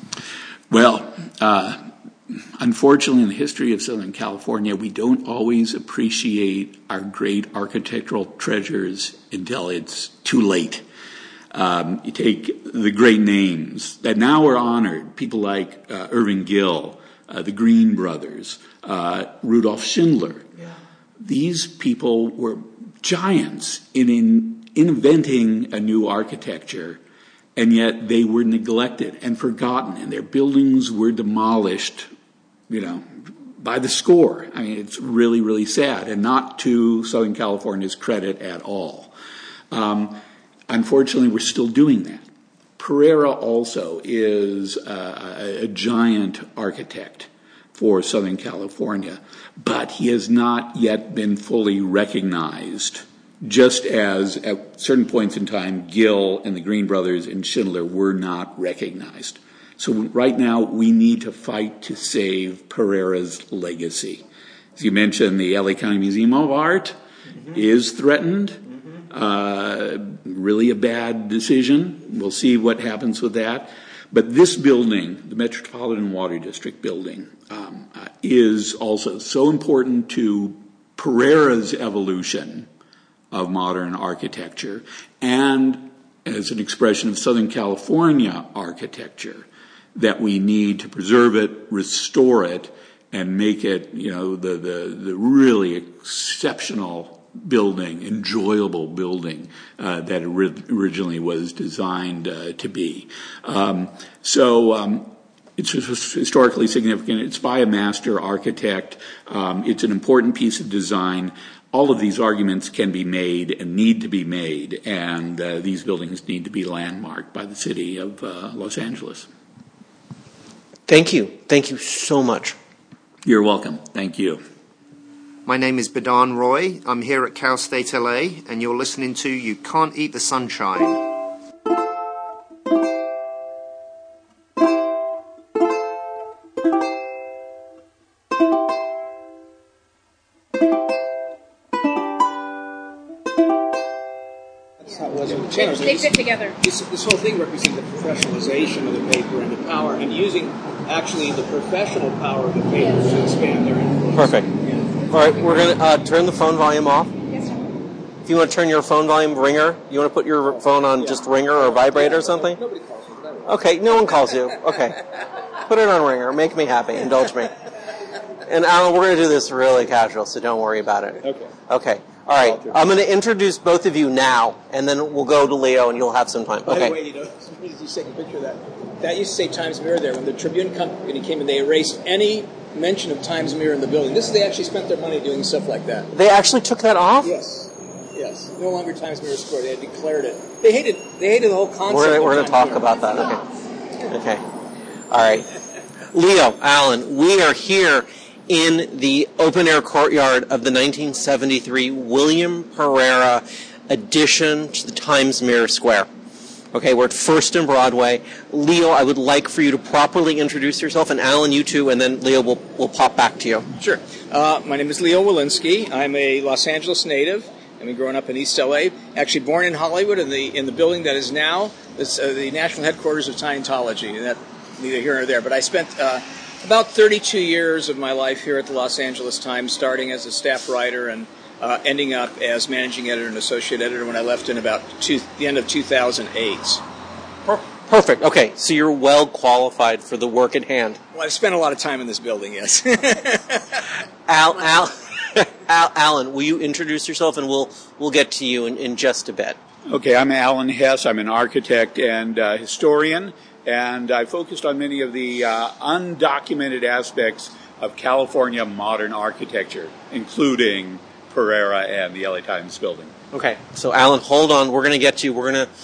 Well, uh, unfortunately, in the history of Southern California, we don't always appreciate our great architectural treasures until it's too late. Um, you take the great names that now are honored, people like uh, Irving Gill, uh, the Green Brothers, uh, Rudolf Schindler. Yeah. These people were giants in, in inventing a new architecture, and yet they were neglected and forgotten, and their buildings were demolished, you know, by the score. I mean, it's really, really sad, and not to Southern California's credit at all. Um, unfortunately, we're still doing that. Pereira also is a, a giant architect for Southern California, but he has not yet been fully recognized, just as at certain points in time, Gill and the Green Brothers and Schindler were not recognized. So right now, we need to fight to save Pereira's legacy. As you mentioned, the L A County Museum of Art mm-hmm. is threatened. Mm-hmm. Uh, really a bad decision. We'll see what happens with that. But this building, the Metropolitan Water District building, um, uh, is also so important to Pereira's evolution of modern architecture and as an expression of Southern California architecture that we need to preserve it, restore it, and make it, you know, the, the, the really exceptional building, enjoyable building uh, that ori- originally was designed uh, to be. Um, so um, it's historically significant. It's by a master architect. Um, it's an important piece of design. All of these arguments can be made and need to be made, and uh, these buildings need to be landmarked by the city of uh, Los Angeles. Thank you. Thank you so much. You're welcome. Thank you. My name is Badan Roy. I'm here at Cal State L A, and you're listening to You Can't Eat the Sunshine. They fit together. This, this whole thing represents the professionalization of the paper and the power, and using actually the professional power of the paper yes. to expand their influence. Perfect. Yeah. All right, we're going to uh, turn the phone volume off. Yes, sir. If you want to turn your phone volume ringer, you want to put your phone on yeah. just ringer or vibrate yeah, or something? Nobody calls me. Okay, no one calls you. Okay. Put it on ringer. Make me happy. Indulge me. And Alan, we're going to do this really casual, so don't worry about it. Okay. Okay. All right. I'm going to introduce both of you now, and then we'll go to Leo, and you'll have some time. By okay. the way, you know, somebody just take a picture of that. That used to say Times Mirror there. When the Tribune Company came in, they erased any mention of Times Mirror in the building. This is they actually spent their money doing stuff like that. They actually took that off? Yes. Yes. No longer Times Mirror Square. They had declared it. They hated. They hated the whole concept. We're, we're going to talk Mirror. about that. Okay. Okay. All right. Leo, Alan, we are here in the open-air courtyard of the nineteen seventy-three William Pereira addition to the Times Mirror Square. Okay, we're at First and Broadway. Leo, I would like for you to properly introduce yourself, and Alan, you too, and then Leo will will pop back to you. Sure. Uh, my name is Leo Walensky. I'm a Los Angeles native. I've been growing up in East L A. Actually born in Hollywood in the in the building that is now this, uh, the national headquarters of Scientology. And that neither here nor there. But I spent uh, about thirty-two years of my life here at the Los Angeles Times, starting as a staff writer and uh, ending up as managing editor and associate editor when I left in about two, the end of two thousand eight. Perfect. Okay, so you're well qualified for the work at hand. Well, I've spent a lot of time in this building, yes. Al, Al, Al, Alan, will you introduce yourself, and we'll we'll get to you in, in just a bit. Okay, I'm Alan Hess. I'm an architect and uh, historian, and I focused on many of the uh, undocumented aspects of California modern architecture, including Pereira and the L A Times building. Okay, so Alan, hold on. We're going to get to you. We're going to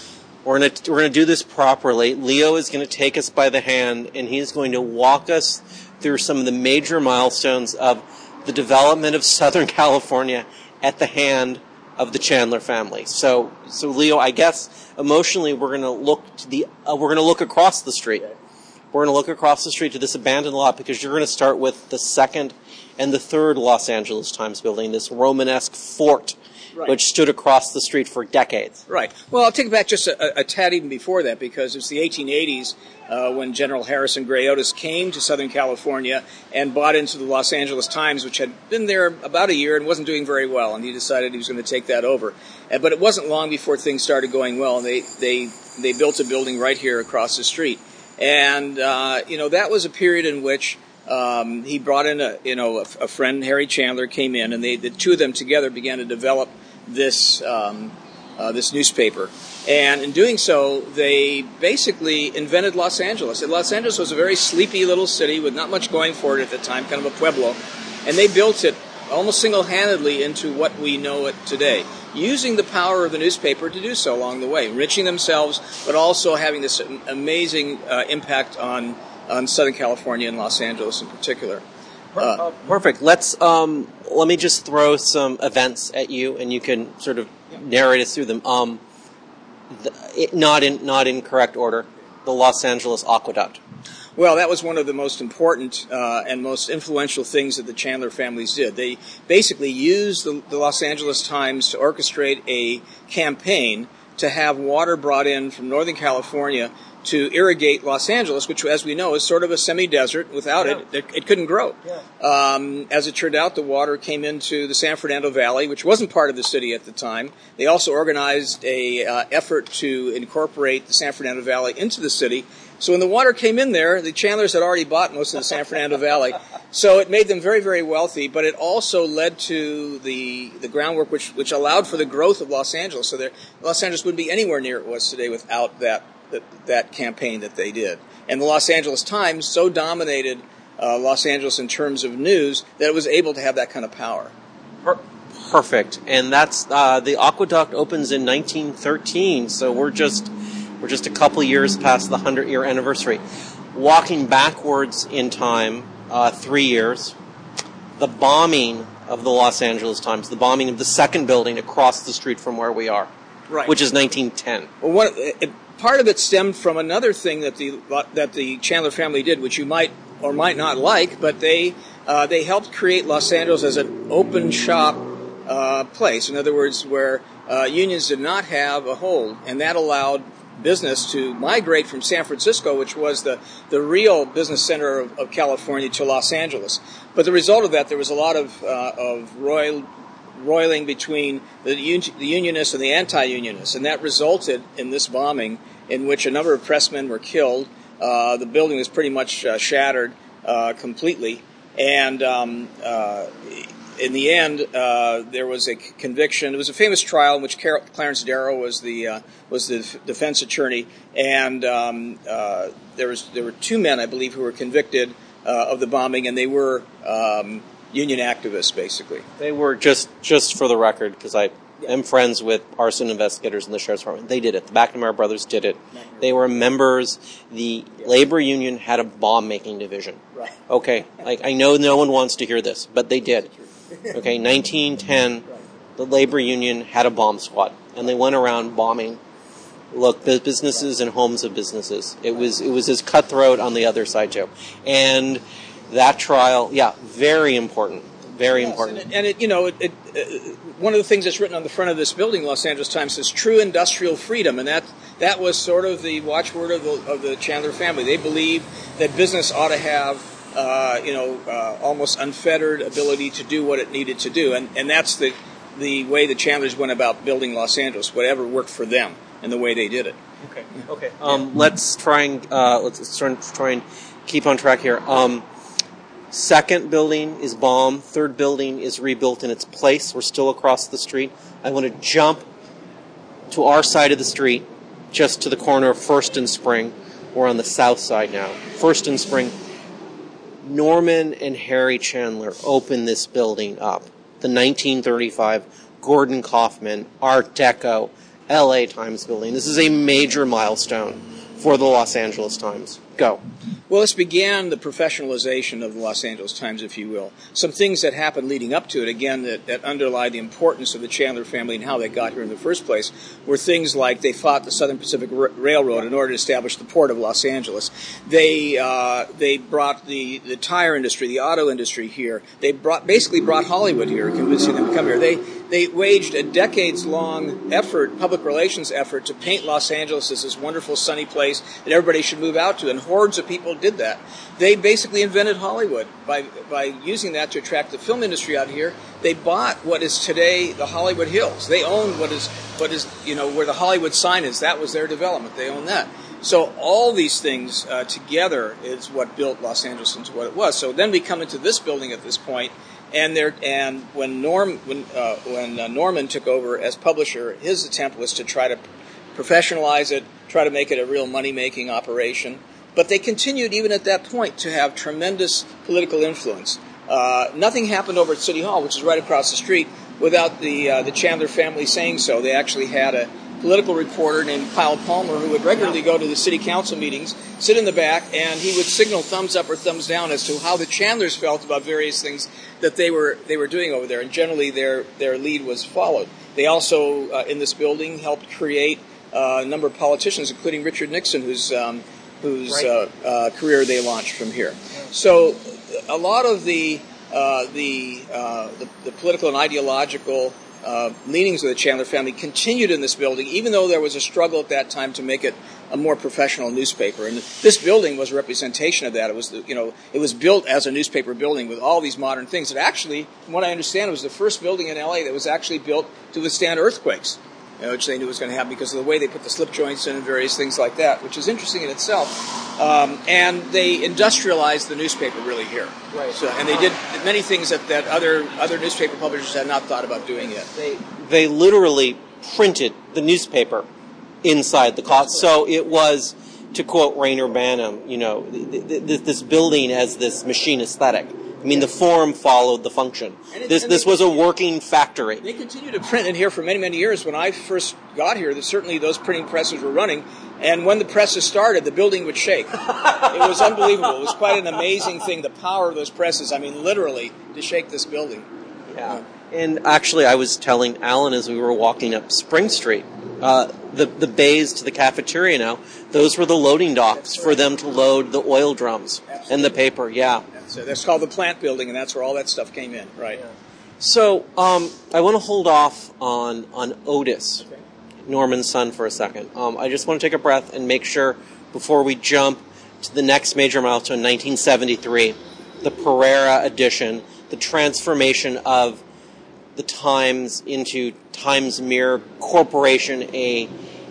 We're going to we're going to do this properly. Leo is going to take us by the hand, and he's going to walk us through some of the major milestones of the development of Southern California at the hand of the Chandler family. So, so Leo, I guess emotionally we're going to look to the uh, we're going to look across the street. We're going to look across the street to this abandoned lot because you're going to start with the second and the third Los Angeles Times building, this Romanesque fort. Right. Which stood across the street for decades. Right. Well, I'll take it back just a, a tad even before that, because it's the eighteen eighties uh, when General Harrison Gray Otis came to Southern California and bought into the Los Angeles Times, which had been there about a year and wasn't doing very well, and he decided he was going to take that over. Uh, but it wasn't long before things started going well, and they they they built a building right here across the street, and uh, you know that was a period in which. Um, he brought in a, you know, a, a friend, Harry Chandler, came in, and they, the two of them together began to develop this um, uh, this newspaper. And in doing so, they basically invented Los Angeles. And Los Angeles was a very sleepy little city with not much going for it at the time, kind of a pueblo. And they built it almost single-handedly into what we know it today, using the power of the newspaper to do so along the way, enriching themselves, but also having this amazing uh, impact on on Southern California and Los Angeles in particular. Uh, Perfect. Let's um, let me just throw some events at you, and you can sort of narrate us through them. Um, the, it, not in not in correct order. The Los Angeles Aqueduct. Well, that was one of the most important uh, and most influential things that the Chandler families did. They basically used the, the Los Angeles Times to orchestrate a campaign to have water brought in from Northern California to irrigate Los Angeles, which, as we know, is sort of a semi-desert. Without yeah. it, it, it couldn't grow. Yeah. Um, as it turned out, the water came into the San Fernando Valley, which wasn't part of the city at the time. They also organized a uh, effort to incorporate the San Fernando Valley into the city. So when the water came in there, the Chandlers had already bought most of the San Fernando Valley. So it made them very, very wealthy, but it also led to the the groundwork which, which allowed for the growth of Los Angeles. So there, Los Angeles wouldn't be anywhere near it was today without that That, that campaign that they did. And the Los Angeles Times so dominated uh, Los Angeles in terms of news that it was able to have that kind of power. Per- perfect. And that's uh, the aqueduct opens in nineteen thirteen, so we're just we're just a couple years past the hundred-year anniversary. Walking backwards in time, uh, three years, the bombing of the Los Angeles Times, the bombing of the second building across the street from where we are, right, which is nineteen ten. Well, what, it, part of it stemmed from another thing that the that the Chandler family did, which you might or might not like, but they uh, they helped create Los Angeles as an open shop uh, place. In other words, where uh, unions did not have a hold, and that allowed business to migrate from San Francisco, which was the, the real business center of, of California, to Los Angeles. But the result of that, there was a lot of uh, of royal. roiling between the, un- the unionists and the anti-unionists, and that resulted in this bombing in which a number of pressmen were killed. Uh, the building was pretty much uh, shattered uh, completely, and um, uh, in the end, uh, there was a conviction. It was a famous trial in which Car- Clarence Darrow was the uh, was the f- defense attorney, and um, uh, there was there were two men, I believe, who were convicted uh, of the bombing, and they were Um, union activists, basically. They were, just just for the record, because I am friends with arson investigators in the Sheriff's Department, they did it. The McNamara brothers did it. They were members. The labor union had a bomb-making division. Right. Okay, like I know no one wants to hear this, but they did. Okay, nineteen ten, the labor union had a bomb squad, and they went around bombing, look, businesses and homes of businesses. It was it was as cutthroat on the other side, too. And that trial, yeah, very important, very yes, important. And, it, and it, you know, it, it, uh, one of the things that's written on the front of this building, Los Angeles Times, says "True Industrial Freedom," and that that was sort of the watchword of the, of the Chandler family. They believed that business ought to have, uh, you know, uh, almost unfettered ability to do what it needed to do, and and that's the the way the Chandlers went about building Los Angeles. Whatever worked for them, and the way they did it. Okay. Okay. Um, let's try and uh, let's try and, try and keep on track here. Um, Second building is bombed. Third building is rebuilt in its place. We're still across the street. I want to jump to our side of the street, just to the corner of First and Spring. We're on the south side now. First and Spring. Norman and Harry Chandler opened this building up. The nineteen thirty-five Gordon Kaufman Art Deco L A Times building. This is a major milestone for the Los Angeles Times. Go. Well, this began the professionalization of the Los Angeles Times, if you will. Some things that happened leading up to it, again, that, that underlie the importance of the Chandler family and how they got here in the first place, were things like they fought the Southern Pacific R- Railroad in order to establish the port of Los Angeles. They uh, they brought the, the tire industry, the auto industry here. They brought basically brought Hollywood here, convincing them to come here. They they waged a decades-long effort, public relations effort, to paint Los Angeles as this wonderful, sunny place that everybody should move out to, and hordes of people did that. They basically invented Hollywood by by using that to attract the film industry out here. They bought what is today the Hollywood Hills. They owned what is what is you know where the Hollywood sign is. That was their development. They owned that. So all these things uh, together is what built Los Angeles into what it was. So then we come into this building at this point, and there and when Norm when uh, when uh, Norman took over as publisher, his attempt was to try to professionalize it, try to make it a real money-making operation. But they continued, even at that point, to have tremendous political influence. Uh, nothing happened over at City Hall, which is right across the street, without the uh, the Chandler family saying so. They actually had a political reporter named Kyle Palmer who would regularly go to the city council meetings, sit in the back, and he would signal thumbs up or thumbs down as to how the Chandlers felt about various things that they were they were doing over there. And generally, their their lead was followed. They also, uh, in this building, helped create uh, a number of politicians, including Richard Nixon, who's um, whose right. uh, uh, career they launched from here. So a lot of the uh, the, uh, the the political and ideological uh, leanings of the Chandler family continued in this building, even though there was a struggle at that time to make it a more professional newspaper. And this building was a representation of that. It was, the, you know, it was built as a newspaper building with all these modern things. It actually, from what I understand, it was the first building in L A that was actually built to withstand earthquakes, you know, which they knew was going to happen because of the way they put the slip joints in and various things like that, which is interesting in itself. Um, and they industrialized the newspaper really here. Right. So, and they did many things that, that other other newspaper publishers had not thought about doing yet. They they literally printed the newspaper inside the cost. So it was, to quote Rainer Banham, you know, th- th- this building has this machine aesthetic. I mean, the form followed the function. It, this this was a working factory. They continued to print in here for many, many years. When I first got here, certainly those printing presses were running. And when the presses started, the building would shake. It was unbelievable. It was quite an amazing thing, the power of those presses. I mean, literally, to shake this building. Yeah. And actually, I was telling Alan as we were walking up Spring Street, uh, the, the bays to the cafeteria now, those were the loading docks for them to load the oil drums Absolutely. And the paper, yeah. So that's called the plant building, and that's where all that stuff came in, right? Yeah. So um, I want to hold off on, on Otis, okay. Norman's son, for a second. Um, I just want to take a breath and make sure, before we jump to the next major milestone, nineteen seventy-three, the Pereira edition, the transformation of the Times into Times Mirror Corporation, a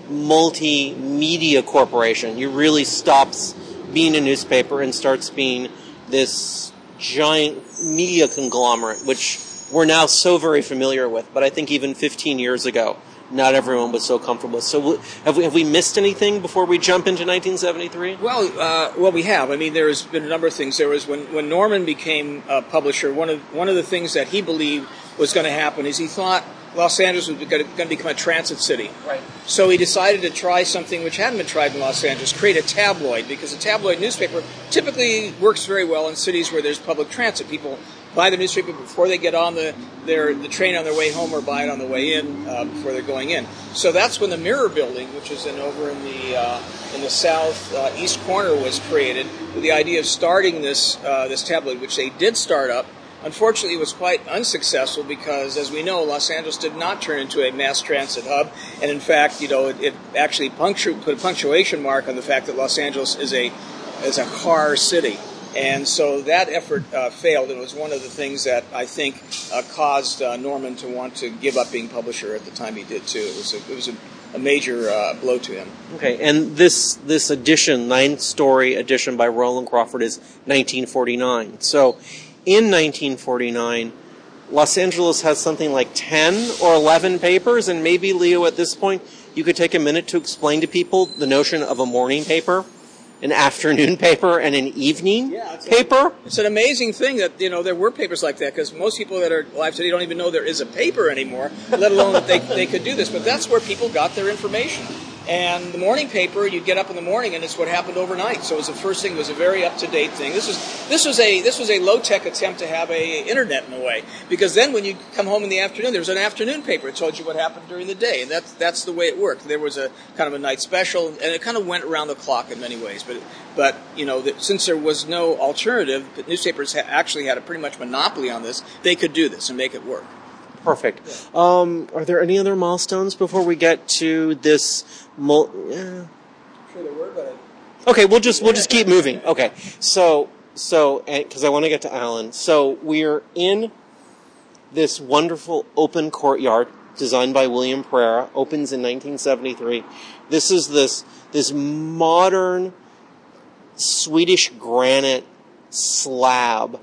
multimedia corporation. It really stops being a newspaper and starts being this giant media conglomerate, which we're now so very familiar with. But I think even fifteen years ago, not everyone was so comfortable with. So have we, have we missed anything before we jump into nineteen seventy-three? Well, uh, well, we have. I mean, there's been a number of things. There was when, when Norman became a publisher, one of one of the things that he believed was going to happen is he thought Los Angeles was going to become a transit city. Right. So he decided to try something which hadn't been tried in Los Angeles, create a tabloid, because a tabloid newspaper typically works very well in cities where there's public transit. People buy the newspaper before they get on the their the train on their way home, or buy it on the way in uh, before they're going in. So that's when the Mirror Building, which is in over in the uh, in the south uh, east corner, was created with the idea of starting this uh, this tabloid, which they did start up. Unfortunately, it was quite unsuccessful because, as we know, Los Angeles did not turn into a mass transit hub. And in fact, you know, it, it actually punctu- put a punctuation mark on the fact that Los Angeles is a is a car city. And so that effort uh, failed, and it was one of the things that I think uh, caused uh, Norman to want to give up being publisher at the time he did, too. It was a, it was a, a major uh, blow to him. Okay, and this this edition, nine-story edition by Roland Crawford, is nineteen forty-nine. So in nineteen forty-nine, Los Angeles has something like ten or eleven papers, and maybe, Leo, at this point, you could take a minute to explain to people the notion of a morning paper an afternoon paper and an evening Yeah, it's paper. A, it's an amazing thing that, you know, there were papers like that, because most people that are alive today don't even know there is a paper anymore, let alone that they they could do this. But that's where people got their information. And the morning paper, you'd get up in the morning, and it's what happened overnight. So it was the first thing. It was a very up-to-date thing. This was this was a this was a low-tech attempt to have a internet in a way, because then when you come home in the afternoon, there was an afternoon paper. It told you what happened during the day, and that's that's the way it worked. There was a kind of a night special, and it kind of went around the clock in many ways. But but you know, that since there was no alternative, the newspapers ha- actually had a pretty much monopoly on this. They could do this and make it work. Perfect. Um, are there any other milestones before we get to this? Mul- yeah. I'm sure there were, but Okay, we'll just we'll just keep moving. Okay, so so because I want to get to Alan. So we're in this wonderful open courtyard designed by William Pereira. Opens in nineteen seventy-three. This is this this modern Swedish granite slab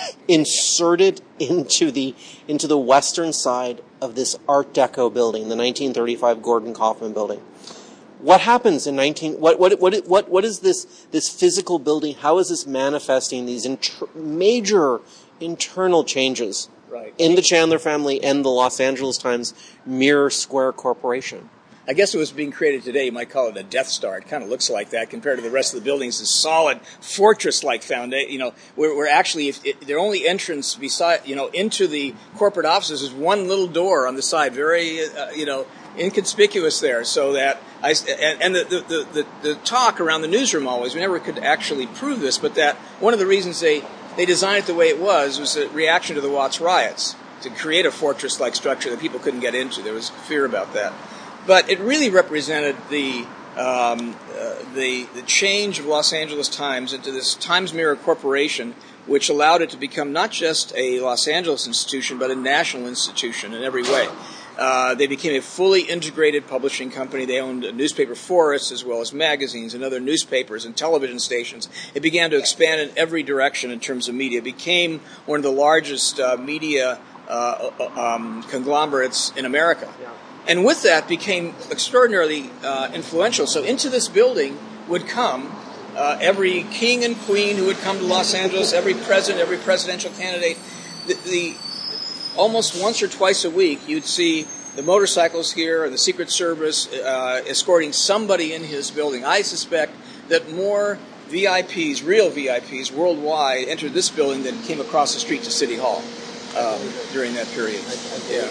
inserted into the into the western side of this Art Deco building, the nineteen thirty-five Gordon Kaufman building. What happens in nineteen? What what what what what is this this physical building? How is this manifesting these inter, major internal changes right. in the Chandler family and the Los Angeles Times Mirror Square Corporation? I guess it was being created today. You might call it a Death Star. It kind of looks like that compared to the rest of the buildings. This solid fortress-like foundation. You know, where, where actually, if it, their only entrance beside, you know, into the corporate offices is one little door on the side, very, uh, you know, inconspicuous there. So that I and, and the, the, the, the talk around the newsroom always, we never could actually prove this, but that one of the reasons they they designed it the way it was was a reaction to the Watts riots, to create a fortress-like structure that people couldn't get into. There was fear about that. But it really represented the um, uh, the the change of Los Angeles Times into this Times Mirror Corporation, which allowed it to become not just a Los Angeles institution, but a national institution in every way. Uh, they became a fully integrated publishing company. They owned a newspaper forests as well as magazines and other newspapers and television stations. It began to expand in every direction in terms of media. It became one of the largest uh, media uh, um, conglomerates in America. Yeah. And with that became extraordinarily uh, influential. So into this building would come uh, every king and queen who would come to Los Angeles, every president, every presidential candidate. The, the almost once or twice a week, you'd see the motorcycles here and the Secret Service uh, escorting somebody in his building. I suspect that more V I Ps, real V I Ps worldwide, entered this building than came across the street to City Hall um, during that period. Yeah.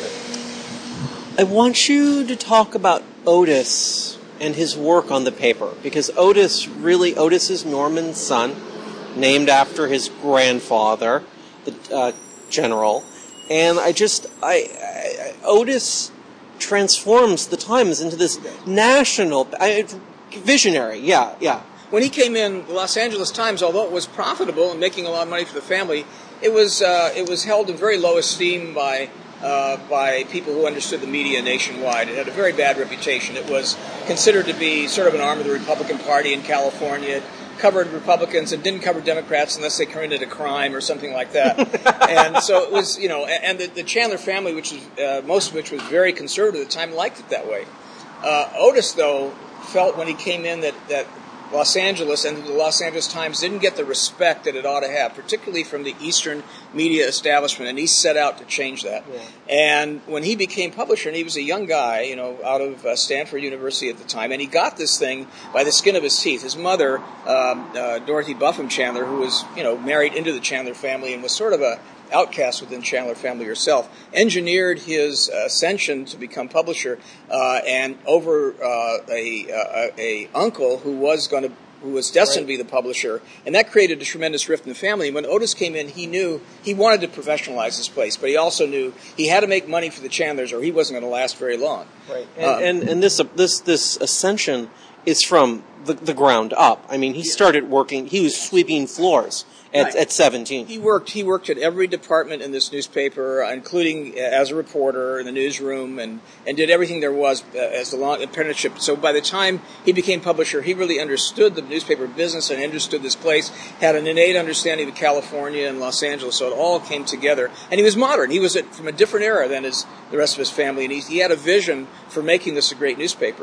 I want you to talk about Otis and his work on the paper, because Otis really, Otis is Norman's son, named after his grandfather, the uh, general, and I just, I, I Otis transforms the Times into this national, I, visionary, yeah, yeah. When he came in, the Los Angeles Times, although it was profitable and making a lot of money for the family, it was uh, it was held in very low esteem by Uh, by people who understood the media nationwide. It had a very bad reputation. It was considered to be sort of an arm of the Republican Party in California. It covered Republicans and didn't cover Democrats unless they committed a crime or something like that. And so it was, you know, and the, the Chandler family, which was uh, most of which was very conservative at the time, liked it that way. Uh, Otis, though, felt when he came in that, that Los Angeles and the Los Angeles Times didn't get the respect that it ought to have, particularly from the Eastern media establishment, and he set out to change that. Yeah. And when he became publisher, and he was a young guy, you know, out of uh, Stanford University at the time, and he got this thing by the skin of his teeth. His mother, um, uh, Dorothy Buffum Chandler, who was, you know, married into the Chandler family and was sort of a outcast within Chandler family herself, engineered his ascension to become publisher, uh, and over uh, a, a, a uncle who was going to who was destined right. to be the publisher, and that created a tremendous rift in the family. When Otis came in, he knew he wanted to professionalize this place, but he also knew he had to make money for the Chandlers, or he wasn't going to last very long. Right, and um, and, and this uh, this this ascension is from the, the ground up. I mean, he started working; he was sweeping floors at, right. at seventeen. He worked. He worked at every department in this newspaper, including as a reporter in the newsroom, and, and did everything there was uh, as the long apprenticeship. So by the time he became publisher, he really understood the newspaper business and understood this place. Had an innate understanding of California and Los Angeles, so it all came together. And he was modern. He was from a different era than his the rest of his family, and he, he had a vision for making this a great newspaper.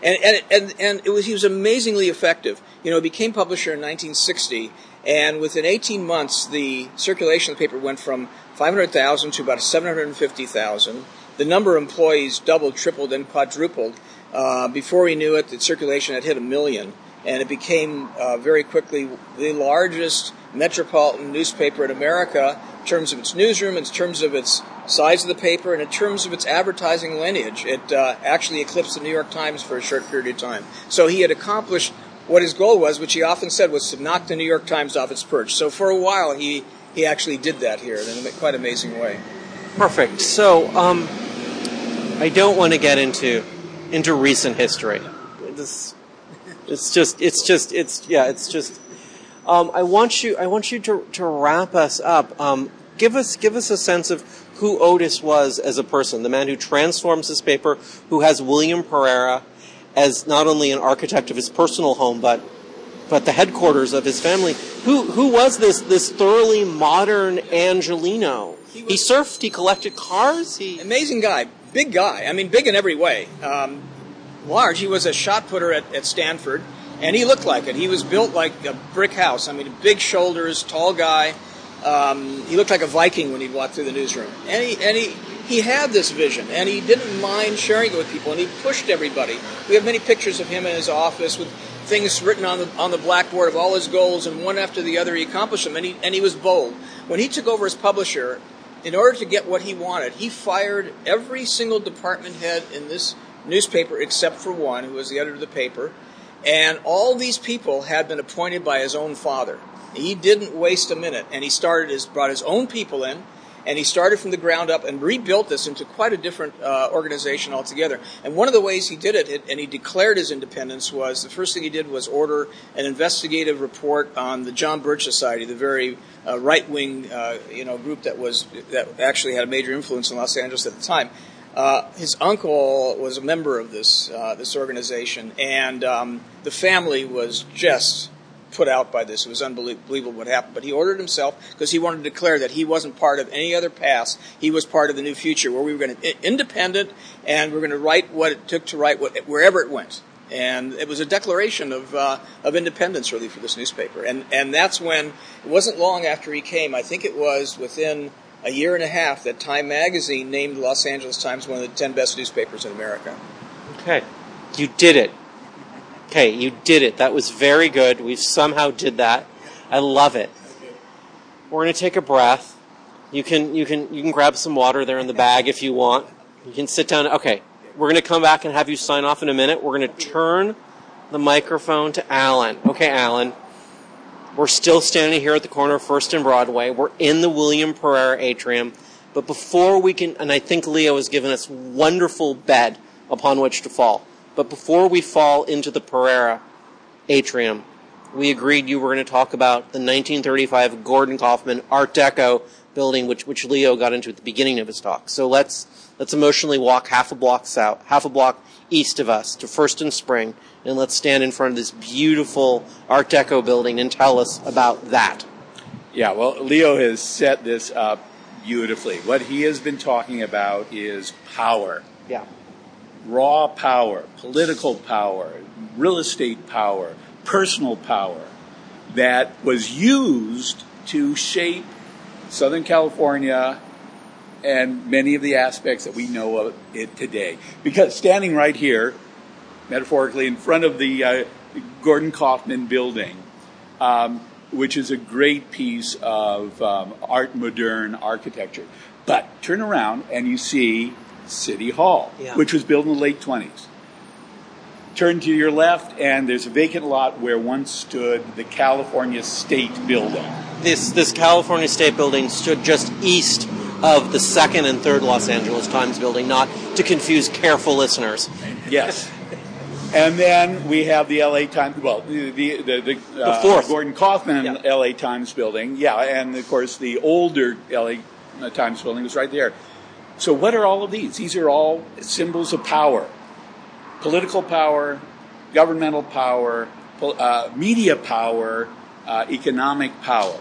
And and and, and it was he was amazingly effective. You know, he became publisher in nineteen sixty, and within eighteen months, the circulation of the paper went from five hundred thousand to about seven hundred fifty thousand. The number of employees doubled, tripled, and quadrupled. Uh, before we knew it, the circulation had hit a million, and it became uh, very quickly the largest metropolitan newspaper in America in terms of its newsroom, in terms of its size of the paper, and in terms of its advertising lineage. It uh, actually eclipsed the New York Times for a short period of time. So he had accomplished what his goal was, which he often said was to knock the New York Times off its perch. So for a while, he, he actually did that here in a quite amazing way. Perfect. So um, I don't want to get into into recent history. This, it's just, it's just, it's yeah, it's just. Um, I want you, I want you to to wrap us up. Um, give us give us a sense of who Otis was as a person, the man who transforms this paper, who has William Perera as not only an architect of his personal home, but but the headquarters of his family. Who who was this this thoroughly modern Angelino? He, he surfed. He collected cars. He amazing guy, big guy. I mean, big in every way. Um, large. He was a shot putter at, at Stanford, and he looked like it. He was built like a brick house. I mean, big shoulders, tall guy. Um, he looked like a Viking when he'd walk through the newsroom, and he and he. He had this vision, and he didn't mind sharing it with people, and he pushed everybody. We have many pictures of him in his office with things written on the on the blackboard of all his goals, and one after the other he accomplished them, and he, and he was bold. When he took over as publisher, in order to get what he wanted, he fired every single department head in this newspaper except for one, who was the editor of the paper, and all these people had been appointed by his own father. He didn't waste a minute, and he started his brought his own people in, and he started from the ground up and rebuilt this into quite a different uh, organization altogether. And one of the ways he did it, and he declared his independence, was the first thing he did was order an investigative report on the John Birch Society, the very uh, right-wing uh, you know, group that was that actually had a major influence in Los Angeles at the time. Uh, his uncle was a member of this uh, this organization, and um, the family was just put out by this. It was unbelievable what happened. But he ordered himself because he wanted to declare that he wasn't part of any other past. He was part of the new future where we were going to independent, and we were going to write what it took to write what, wherever it went. And it was a declaration of uh, of independence, really, for this newspaper. And and that's when, it wasn't long after he came, I think it was within a year and a half, that Time magazine named the Los Angeles Times one of the ten best newspapers in America. Okay. You did it. Okay, you did it. That was very good. We somehow did that. I love it. We're going to take a breath. You can you can you can grab some water there in the bag if you want. You can sit down. Okay, we're going to come back and have you sign off in a minute. We're going to turn the microphone to Alan. Okay, Alan. We're still standing here at the corner of First and Broadway. We're in the William Perera atrium. But before we can, and I think Leo has given us wonderful bed upon which to fall. But before we fall into the Perera atrium, we agreed you were going to talk about the nineteen thirty-five Gordon Kaufman Art Deco building, which which Leo got into at the beginning of his talk. So let's let's emotionally walk half a block south, half a block east of us to First and Spring, and let's stand in front of this beautiful Art Deco building and tell us about that. Yeah, well, Leo has set this up beautifully. What he has been talking about is power. Yeah. Raw power, political power, real estate power, personal power that was used to shape Southern California and many of the aspects that we know of it today. Because standing right here, metaphorically, in front of the uh, Gordon Kaufman building, um, which is a great piece of um, art moderne architecture. But turn around and you see City Hall, yeah. which was built in the late twenties. Turn to your left, and there's a vacant lot where once stood the California State Building. This this California State Building stood just east of the second and third Los Angeles Times building, not to confuse careful listeners. Yes. And then we have the L A Times, well, the the, the, the, uh, the fourth. Gordon Kaufman yeah. L A Times building. Yeah, and of course the older L A Times building was right there. So what are all of these? These are all symbols of power. Political power, governmental power, uh, media power, uh, economic power.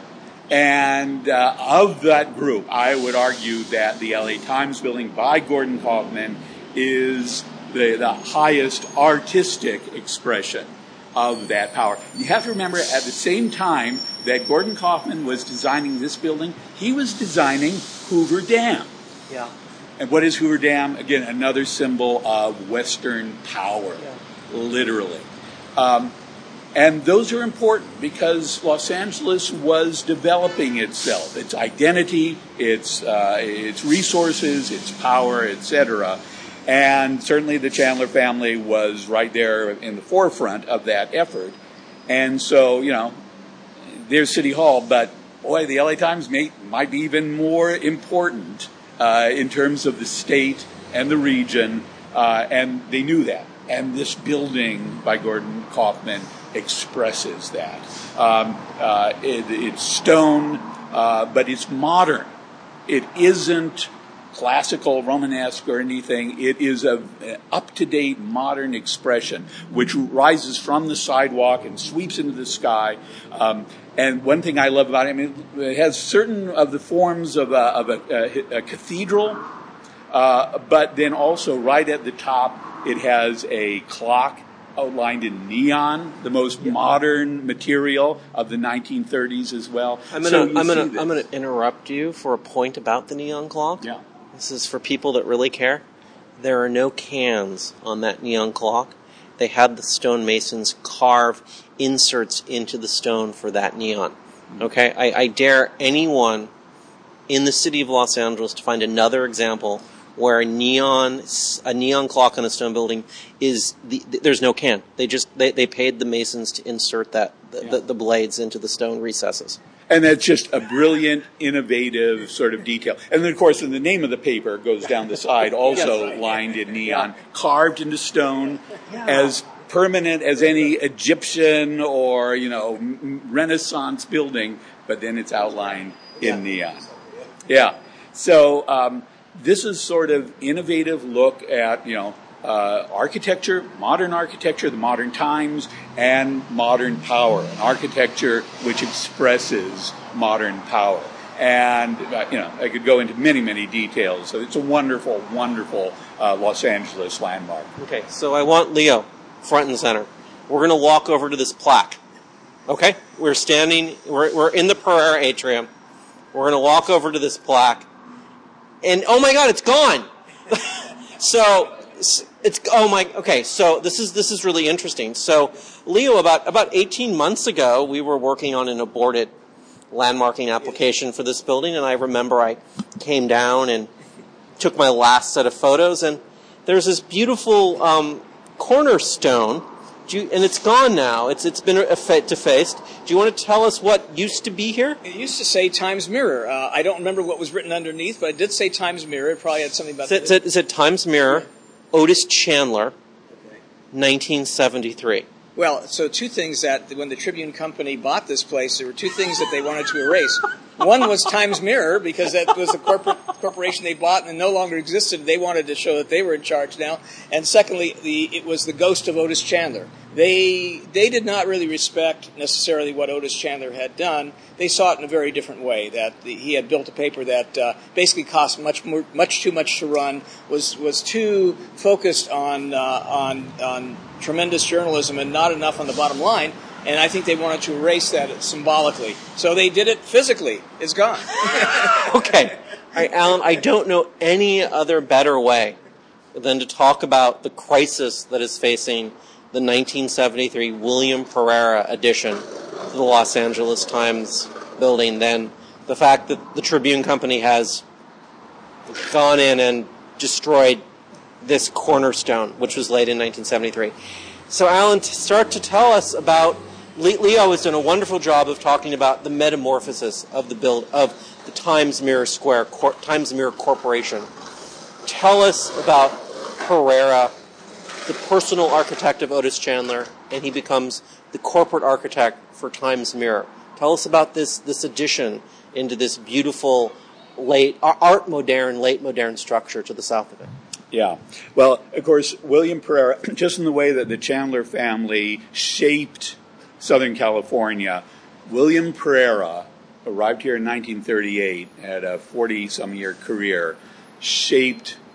And uh, of that group, I would argue that the L A Times building by Gordon Kaufman is the, the highest artistic expression of that power. You have to remember, at the same time that Gordon Kaufman was designing this building, he was designing Hoover Dam. Yeah. And what is Hoover Dam? Again, another symbol of Western power, yeah. literally. Um, and those are important because Los Angeles was developing itself, its identity, its uh, its resources, its power, et cetera. And certainly the Chandler family was right there in the forefront of that effort. And so, you know, there's City Hall, but boy, the L A Times may, might be even more important uh, in terms of the state and the region, uh, and they knew that. And this building by Gordon Kaufman expresses that. Um, uh, it, it's stone, uh, but it's modern. It isn't classical, Romanesque, or anything. It is a, an up-to-date, modern expression which rises from the sidewalk and sweeps into the sky. Um, and one thing I love about it, I mean, it has certain of the forms of a, of a, a, a cathedral, uh, but then also right at the top, it has a clock outlined in neon, the most modern material of the nineteen thirties as well. I'm going to I'm going to I'm going to interrupt you for a point about the neon clock. Yeah. This is for people that really care. There are no cans on that neon clock. They had the stonemasons carve inserts into the stone for that neon. Okay? I, I dare anyone in the city of Los Angeles to find another example where a neon a neon clock on a stone building is the, there's no can. They just they, they paid the masons to insert that the, yeah. the, the blades into the stone recesses. And that's just a brilliant, innovative sort of detail. And then, of course, in the name of the paper goes down the side, also yes. lined in neon, carved into stone, yeah. as permanent as any Egyptian or, you know, Renaissance building, but then it's outlined in yeah. neon. Yeah. So um, this is sort of innovative look at, you know, Uh, architecture, modern architecture, the modern times, and modern power, an architecture which expresses modern power. And, uh, you know, I could go into many, many details. So it's a wonderful, wonderful uh, Los Angeles landmark. Okay, so I want Leo front and center. We're going to walk over to this plaque. Okay? We're standing, we're, we're in the Pereira atrium. We're going to walk over to this plaque. And, oh my God, it's gone! So... It's oh my okay. So this is this is really interesting. So Leo, about about eighteen months ago, we were working on an aborted landmarking application for this building, and I remember I came down and took my last set of photos, and there's this beautiful um, cornerstone, do you, and it's gone now. It's it's been defaced. Do you want to tell us what used to be here? It used to say Times Mirror. Uh, I don't remember what was written underneath, but it did say Times Mirror. It probably had something about it. It said Times Mirror. Otis Chandler, nineteen seventy-three. Well, so two things that when the Tribune Company bought this place, there were two things that they wanted to erase. One was Times Mirror, because that was a corporate corporation they bought and no longer existed. They wanted to show that they were in charge now. And secondly, the it was the ghost of Otis Chandler. They they did not really respect necessarily what Otis Chandler had done. They saw it in a very different way, that the, he had built a paper that uh, basically cost much more, much too much to run, was was too focused on uh, on on tremendous journalism and not enough on the bottom line. And I think they wanted to erase that symbolically. So they did it physically. It's gone. Okay. All right, Alan, I don't know any other better way than to talk about the crisis that is facing the nineteen seventy-three William Pereira addition to the Los Angeles Times building than the fact that the Tribune Company has gone in and destroyed this cornerstone, which was laid in nineteen seventy-three. So, Alan, to start to tell us about, Leo has done a wonderful job of talking about the metamorphosis of the build of the Times Mirror Square, Cor- Times Mirror Corporation. Tell us about Pereira, the personal architect of Otis Chandler, and he becomes the corporate architect for Times Mirror. Tell us about this this addition into this beautiful late art modern, late modern structure to the south of it. Yeah. Well, of course, William Pereira, just in the way that the Chandler family shaped Southern California, William Pereira arrived here in nineteen thirty-eight, had a forty-some-year career, shaped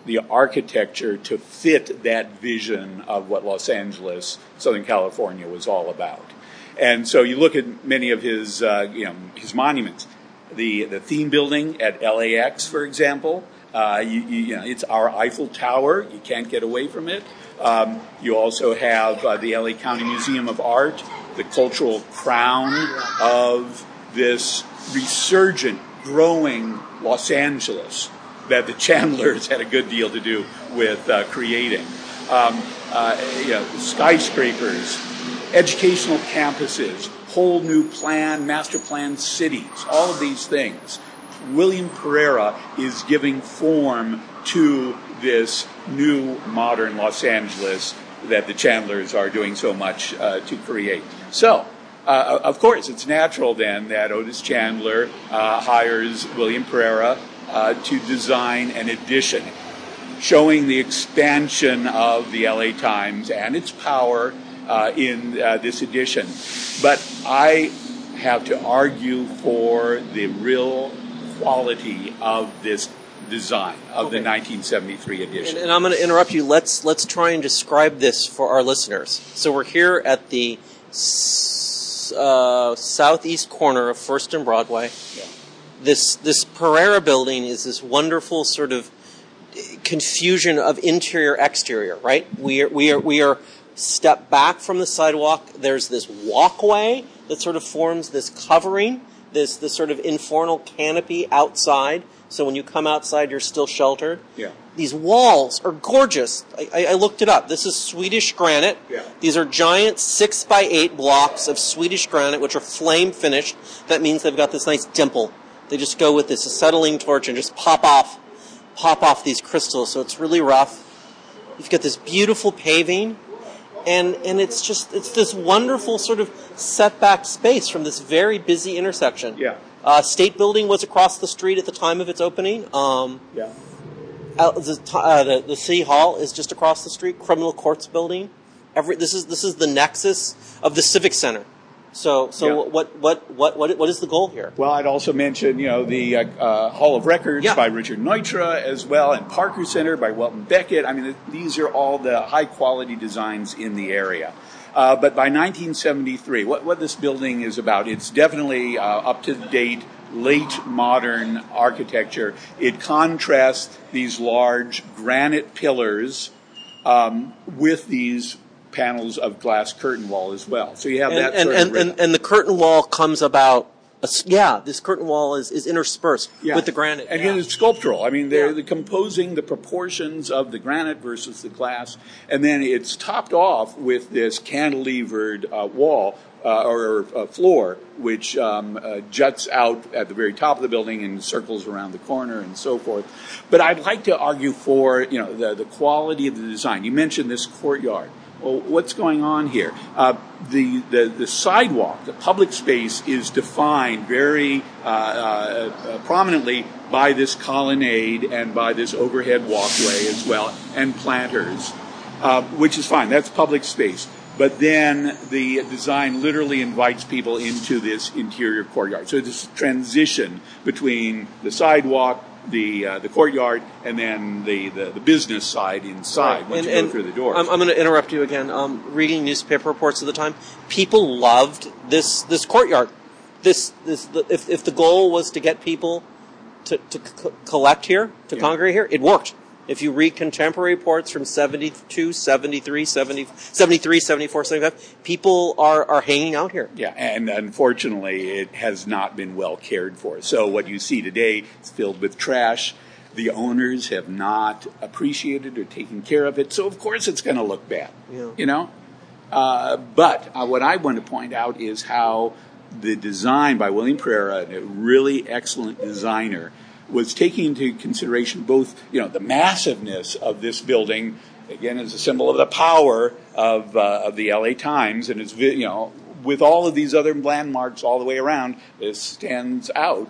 the architecture to fit that vision of what Los Angeles, Southern California was all about. And so you look at many of his, uh, you know, his monuments. The the theme building at L A X, for example, uh, you, you, you know, it's our Eiffel Tower. You can't get away from it. Um, you also have uh, the L A County Museum of Art, the cultural crown of this resurgent, growing Los Angeles that the Chandlers had a good deal to do with uh, creating. Um, uh, you know, skyscrapers, educational campuses, whole new plan, master plan cities, all of these things. William Pereira is giving form to this new modern Los Angeles that the Chandlers are doing so much uh, to create. So, uh, of course, it's natural then that Otis Chandler uh, hires William Pereira uh, to design an addition showing the expansion of the L A Times and its power uh, in uh, this edition. But I have to argue for the real quality of this design of okay. the nineteen seventy-three edition. And, and I'm going to interrupt you. Let's let's try and describe this for our listeners. So we're here at the uh, southeast corner of First and Broadway. Yeah. This this Pereira building is this wonderful sort of confusion of interior exterior. Right? We are we are we are step back from the sidewalk. There's this walkway that sort of forms this covering, this this sort of infernal canopy outside. So when you come outside, you're still sheltered. Yeah. These walls are gorgeous. I, I, I looked it up. This is Swedish granite. Yeah. These are giant six by eight blocks of Swedish granite, which are flame finished. That means they've got this nice dimple. They just go with this acetylene torch and just pop off, pop off these crystals. So it's really rough. You've got this beautiful paving, and and it's just it's this wonderful sort of setback space from this very busy intersection. Yeah. Uh, State Building was across the street at the time of its opening. Um, yeah. Uh, the, uh, the, the City Hall is just across the street. Criminal Courts Building. Every this is this is the nexus of the Civic Center. So so yeah. what, what what what what is the goal here? Well, I'd also mention you know the uh, uh, Hall of Records yeah. by Richard Neutra as well, and Parker Center by Welton Beckett. I mean, these are all the high quality designs in the area. Uh, but by nineteen seventy-three, what, what this building is about, it's definitely uh, up-to-date, late modern architecture. It contrasts these large granite pillars um, with these panels of glass curtain wall as well. So you have and, that and, sort and, of and, and the curtain wall comes about. Yeah, this curtain wall is, is interspersed yeah. with the granite. And yeah. it's sculptural. I mean, they're yeah. composing the proportions of the granite versus the glass. And then it's topped off with this cantilevered uh, wall uh, or uh, floor, which um, uh, juts out at the very top of the building and circles around the corner and so forth. But I'd like to argue for, you know, the, the quality of the design. You mentioned this courtyard. Well, what's going on here? Uh, the, the the sidewalk, the public space, is defined very uh, uh, prominently by this colonnade and by this overhead walkway as well, and planters, uh, which is fine. That's public space. But then the design literally invites people into this interior courtyard. So this transition between the sidewalk, the uh, the courtyard, and then the, the, the business side inside right. once and, you go and through the doors. I'm, I'm going to interrupt you again. Um, reading newspaper reports at the time, people loved this this courtyard. This this the, if if the goal was to get people to to c- collect here, to yeah. congregate here, it worked. If you read contemporary reports from seventy-two, seventy-three, seventy, seventy-three, seventy-four, seventy-five, people are, are hanging out here. Yeah, and unfortunately, it has not been well cared for. So what you see today is filled with trash. The owners have not appreciated or taken care of it. So, of course, it's going to look bad, yeah. you know? Uh, but uh, what I want to point out is how the design by William Pereira, a really excellent designer, was taking into consideration both, you know, the massiveness of this building, again, as a symbol of the power of uh, of the L A Times, and it's, you know, with all of these other landmarks all the way around, this stands out,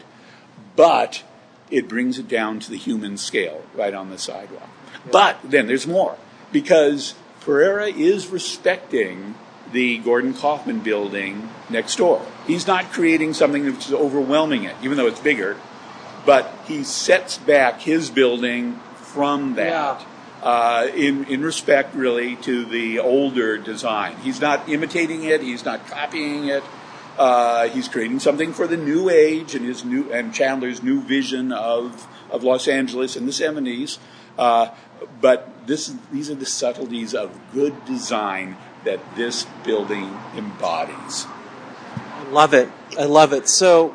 but it brings it down to the human scale right on the sidewalk. Yeah. But then there's more, because Pereira is respecting the Gordon Kaufman building next door. He's not creating something that's overwhelming it, even though it's bigger. But he sets back his building from that. Yeah. Uh, in, in respect, really, to the older design. He's not imitating it. He's not copying it. Uh, he's creating something for the new age and his new and Chandler's new vision of of Los Angeles in the seventies. Uh, but this these are the subtleties of good design that this building embodies. I love it. I love it. So.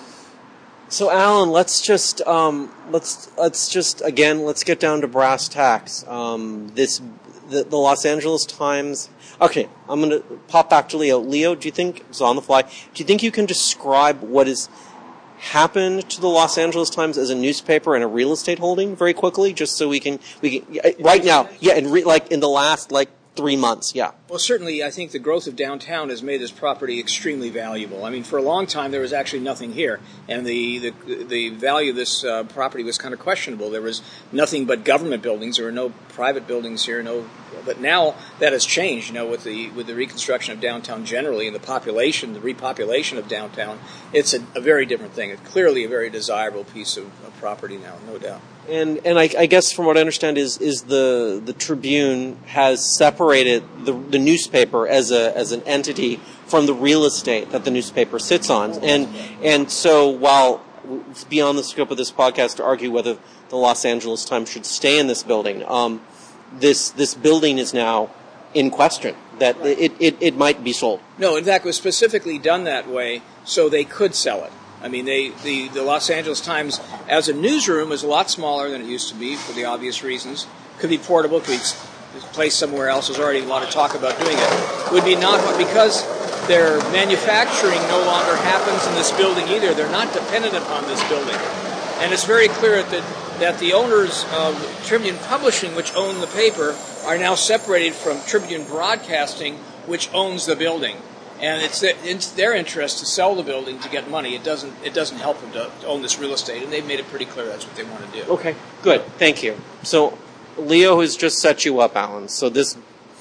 So, Alan, let's just um, let's let's just again let's get down to brass tacks. Um, this the, the Los Angeles Times. Okay, I'm going to pop back to Leo. Leo, do you think it's on the fly? Do you think you can describe what has happened to the Los Angeles Times as a newspaper and a real estate holding very quickly, just so we can we can right now? Yeah, and re, like in the last like. Three months, yeah. Well, certainly, I think the growth of downtown has made this property extremely valuable. I mean, for a long time, there was actually nothing here, and the the, the value of this uh, property was kind of questionable. There was nothing but government buildings. There were no private buildings here. No, but now that has changed. You know, with the with the reconstruction of downtown generally and the population, the repopulation of downtown, it's a, a very different thing. It's clearly a very desirable piece of, of property now, no doubt. And and I, I guess from what I understand is is the the Tribune has separated the the newspaper as a as an entity from the real estate that the newspaper sits on, and and so while it's beyond the scope of this podcast to argue whether the Los Angeles Times should stay in this building, um, this this building is now in question. That it, it it might be sold. No, in fact, it was specifically done that way so they could sell it. I mean, they, the, the Los Angeles Times, as a newsroom, is a lot smaller than it used to be for the obvious reasons. Could be portable, could be placed somewhere else. There's already a lot of talk about doing it. It would be not, because their manufacturing no longer happens in this building either. They're not dependent upon this building. And it's very clear that, that the owners of Tribune Publishing, which own the paper, are now separated from Tribune Broadcasting, which owns the building. And it's, it's their interest to sell the building to get money. It doesn't it doesn't help them to, to own this real estate, and they've made it pretty clear that's what they want to do. Okay, good. Thank you. So Leo has just set you up, Alan. So this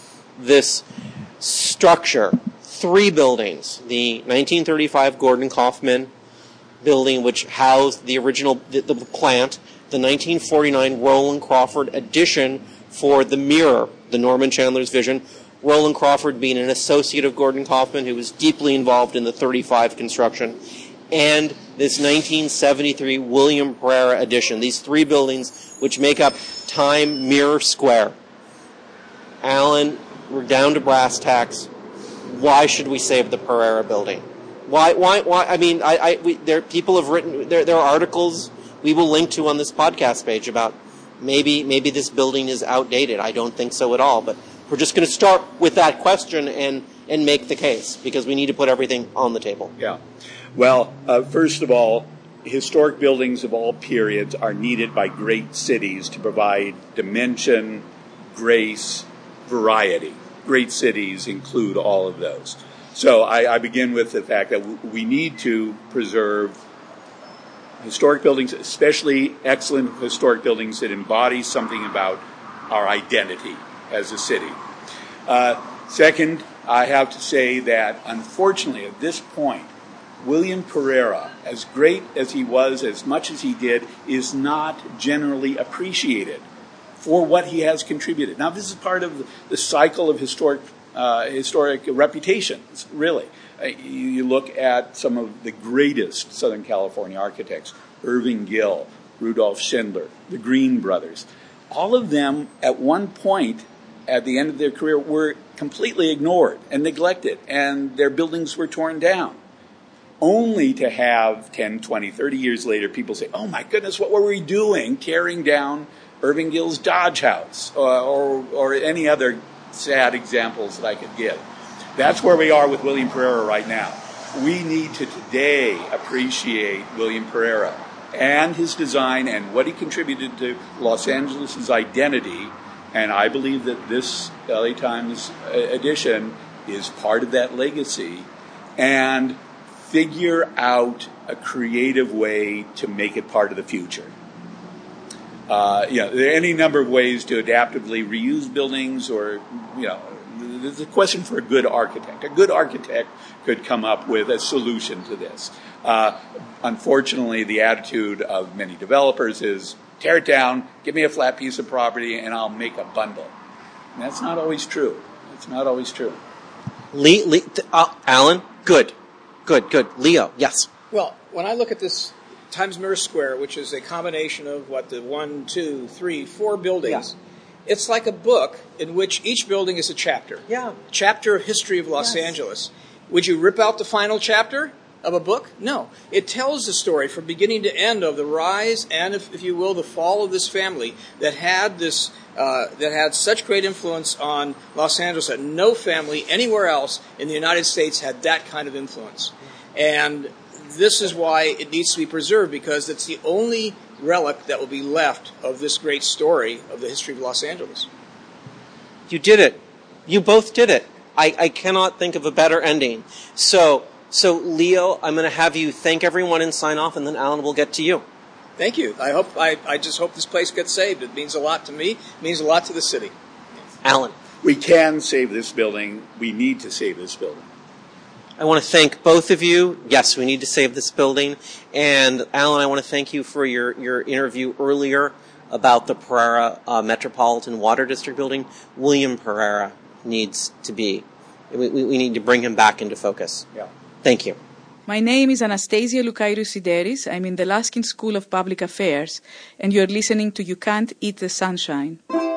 this structure, three buildings, the nineteen thirty-five Gordon Kaufman building, which housed the original the, the plant, the nineteen forty-nine Roland Crawford addition for the Mirror, the Norman Chandler's vision. Roland Crawford being an associate of Gordon Kaufman, who was deeply involved in the thirty-five construction, and this nineteen seventy-three William Pereira addition. These three buildings, which make up Time Mirror Square. Alan, we're down to brass tacks. Why should we save the Pereira building? Why? Why? Why? I mean, I, I we, there people have written there. There are articles we will link to on this podcast page about maybe maybe this building is outdated. I don't think so at all, but. We're just going to start with that question and, and make the case, because we need to put everything on the table. Yeah. Well, uh, first of all, historic buildings of all periods are needed by great cities to provide dimension, grace, variety. Great cities include all of those. So I, I begin with the fact that w- we need to preserve historic buildings, especially excellent historic buildings that embody something about our identity as a city. Uh, second, I have to say that, unfortunately, at this point, William Pereira, as great as he was, as much as he did, is not generally appreciated for what he has contributed. Now, this is part of the cycle of historic uh, historic reputations, really. Uh, you, you look at some of the greatest Southern California architects, Irving Gill, Rudolph Schindler, the Green brothers. All of them, at one point, at the end of their career, were completely ignored and neglected, and their buildings were torn down. Only to have ten, twenty, thirty years later, people say, oh my goodness, what were we doing tearing down Irving Gill's Dodge House, or, or, or any other sad examples that I could give. That's where we are with William Pereira right now. We need to today appreciate William Pereira and his design and what he contributed to Los Angeles' identity. And I believe that this L A Times edition is part of that legacy, and figure out a creative way to make it part of the future. Uh, you know, there are any number of ways to adaptively reuse buildings, or, you know, there's a question for a good architect. A good architect could come up with a solution to this. Uh, unfortunately, the attitude of many developers is tear it down, give me a flat piece of property, and I'll make a bundle. And that's not always true. That's not always true. Lee, Lee uh, Alan, good. Good, good. Leo, yes. Well, when I look at this Times Mirror Square, which is a combination of, what, the one, two, three, four buildings, yeah. It's like a book in which each building is a chapter. Yeah. Chapter of history of Los yes. Angeles. Would you rip out the final chapter of a book? No. It tells the story from beginning to end of the rise and, if, if you will, the fall of this family that had this uh, that had such great influence on Los Angeles that no family anywhere else in the United States had that kind of influence. And this is why it needs to be preserved, because it's the only relic that will be left of this great story of the history of Los Angeles. You did it. You both did it. I, I cannot think of a better ending. So, so Leo, I'm going to have you thank everyone and sign off, and then Alan will get to you. Thank you. I hope. I, I just hope this place gets saved. It means a lot to me. It means a lot to the city. Alan. We can save this building. We need to save this building. I want to thank both of you. Yes, we need to save this building. And Alan, I want to thank you for your, your interview earlier about the Pereira uh, Metropolitan Water District building. William Pereira needs to be, we, we need to bring him back into focus. Yeah. Thank you. My name is Anastasia Lukairou-Sideris. I'm in the Laskin School of Public Affairs, and you're listening to You Can't Eat the Sunshine.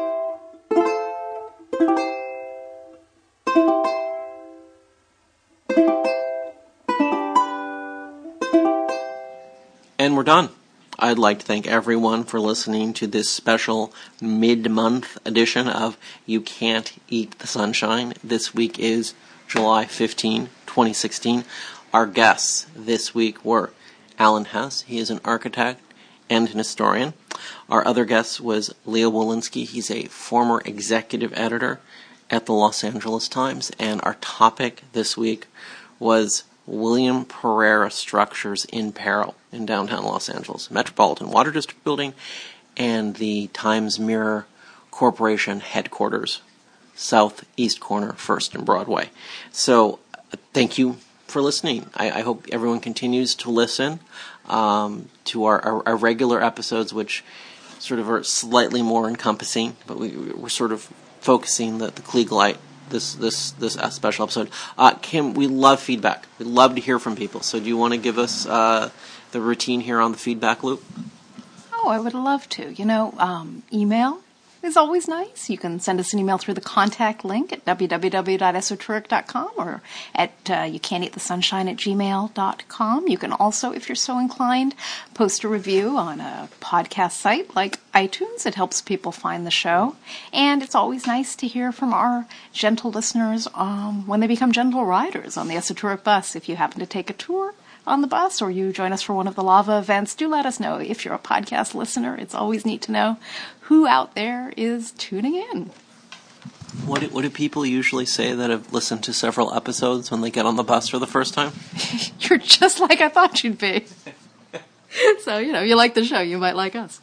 And we're done. I'd like to thank everyone for listening to this special mid-month edition of You Can't Eat the Sunshine. This week is July fifteenth, twenty sixteen. Our guests this week were Alan Hess. He is an architect and an historian. Our other guest was Leo Wolinski. He's a former executive editor at the Los Angeles Times. And our topic this week was William Pereira Structures in Peril in downtown Los Angeles, Metropolitan Water District building, and the Times Mirror Corporation headquarters, southeast corner, First and Broadway. So, uh, thank you for listening. I, I hope everyone continues to listen um, to our, our, our regular episodes, which sort of are slightly more encompassing, but we, we're sort of focusing the, the Kliegleite this this this uh, special episode. Uh, Kim, we love feedback. We love to hear from people. So do you want to give us uh, the routine here on the feedback loop? Oh, I would love to. You know, um, email is always nice. You can send us an email through the contact link at w w w dot esoteric dot com or at uh, you can't eat the sunshine at gmail dot com. You can also, if you're so inclined, post a review on a podcast site like iTunes. It helps people find the show. And it's always nice to hear from our gentle listeners um, when they become gentle riders on the Esoteric Bus. If you happen to take a tour on the bus or you join us for one of the lava events, do let us know. If you're a podcast listener, it's always neat to know who out there is tuning in. What do, what do people usually say that have listened to several episodes when they get on the bus for the first time? You're just like I thought you'd be. So, you know, you like the show, you might like us.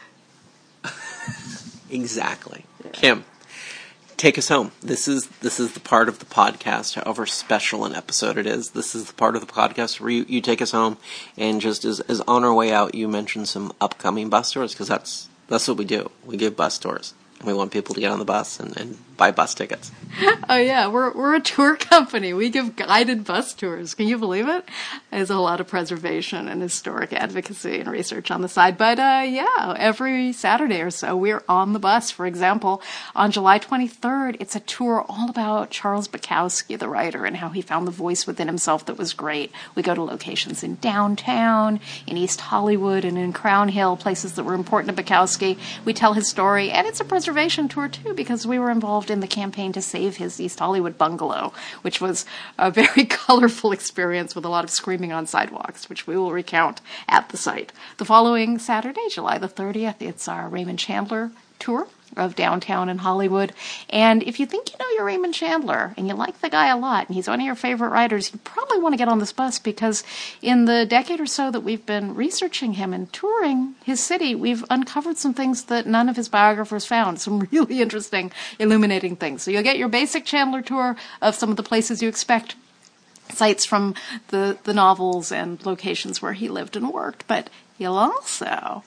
Exactly. Yeah. Kim, take us home. This is this is the part of the podcast, however special an episode it is. This is the part of the podcast where you, you take us home, and just as, as on our way out, you mention some upcoming bus tours, because that's that's what we do. We give bus tours. We want people to get on the bus and, and buy bus tickets. Oh, yeah. We're we're a tour company. We give guided bus tours. Can you believe it? There's a lot of preservation and historic advocacy and research on the side. But, uh, yeah, every Saturday or so, we're on the bus. For example, on July twenty-third, it's a tour all about Charles Bukowski, the writer, and how he found the voice within himself that was great. We go to locations in downtown, in East Hollywood, and in Crown Hill, places that were important to Bukowski. We tell his story, and it's a preservation tour, too, because we were involved in the campaign to save his East Hollywood bungalow, which was a very colorful experience with a lot of screaming on sidewalks, which we will recount at the site. The following Saturday, July the thirtieth, it's our Raymond Chandler tour of downtown in Hollywood. And if you think you know your Raymond Chandler and you like the guy a lot and he's one of your favorite writers, you probably want to get on this bus, because in the decade or so that we've been researching him and touring his city, we've uncovered some things that none of his biographers found, some really interesting, illuminating things. So you'll get your basic Chandler tour of some of the places you expect, sites from the, the novels and locations where he lived and worked, but you'll also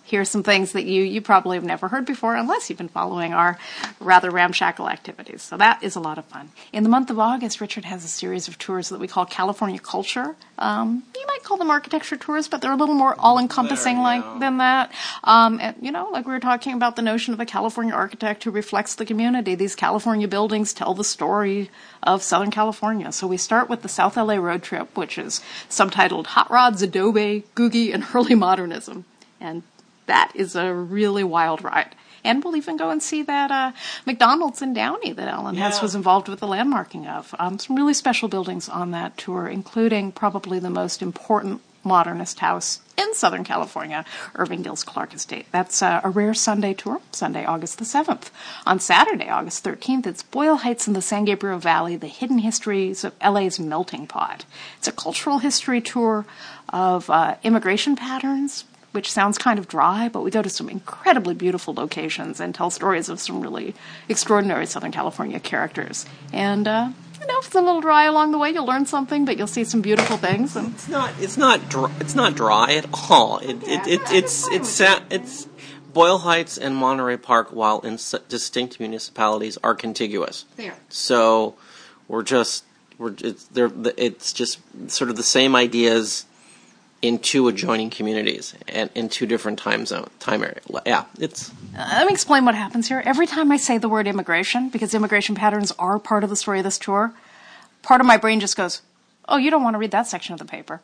hear some things that you, you probably have never heard before unless you've been following our rather ramshackle activities. So that is a lot of fun. In the month of August, Richard has a series of tours that we call California Culture. Um, you might call them architecture tours, but they're a little more all-encompassing There, like yeah. than that. Um, and, you know, like we were talking about the notion of a California architect who reflects the community. These California buildings tell the story of Southern California. So we start with the South L A road trip, which is subtitled Hot Rods, Adobe, Googie, and Early Modernism. And that is a really wild ride. And we'll even go and see that uh, McDonald's in Downey that Alan Hess Yeah. was involved with the landmarking of. Um, some really special buildings on that tour, including probably the most important modernist house in Southern California, Irving Gill's Clark Estate. That's uh, a rare Sunday tour, Sunday, August the seventh. On Saturday, August thirteenth, it's Boyle Heights in the San Gabriel Valley, the hidden histories of L A's melting pot. It's a cultural history tour of uh, immigration patterns, which sounds kind of dry, but we go to some incredibly beautiful locations and tell stories of some really extraordinary Southern California characters. And, uh, you know, if it's a little dry along the way, you'll learn something, but you'll see some beautiful things. And It's not. It's not. Dry, it's not dry at all. It, it, it, it's. It's. Sa- It's. Boyle Heights and Monterey Park, while in s- distinct municipalities, are contiguous. there. So we're just. We're. It's. They're. It's just sort of the same ideas in two adjoining communities and in two different time zone time area. Yeah, it's. Uh, let me explain what happens here. Every time I say the word immigration, because immigration patterns are part of the story of this tour, part of my brain just goes, oh, you don't want to read that section of the paper.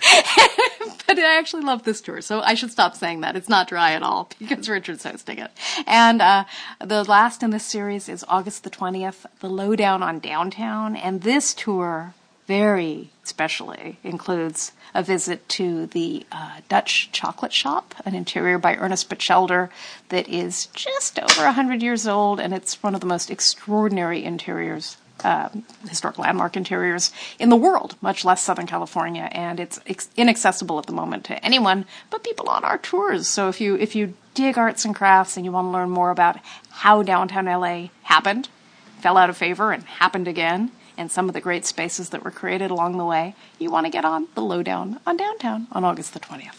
But I actually love this tour, so I should stop saying that. It's not dry at all, because Richard's hosting it. And uh, the last in this series is August the twentieth, the Lowdown on Downtown. And this tour, very specially, includes a visit to the uh, Dutch Chocolate Shop, an interior by Ernest Batchelder that is just over one hundred years old, and it's one of the most extraordinary interiors, uh, historic landmark interiors in the world, much less Southern California, and it's ex- inaccessible at the moment to anyone but people on our tours. So if you if you dig arts and crafts and you want to learn more about how downtown L A happened, fell out of favor, and happened again, and some of the great spaces that were created along the way, you want to get on the Lowdown on Downtown on August the twentieth.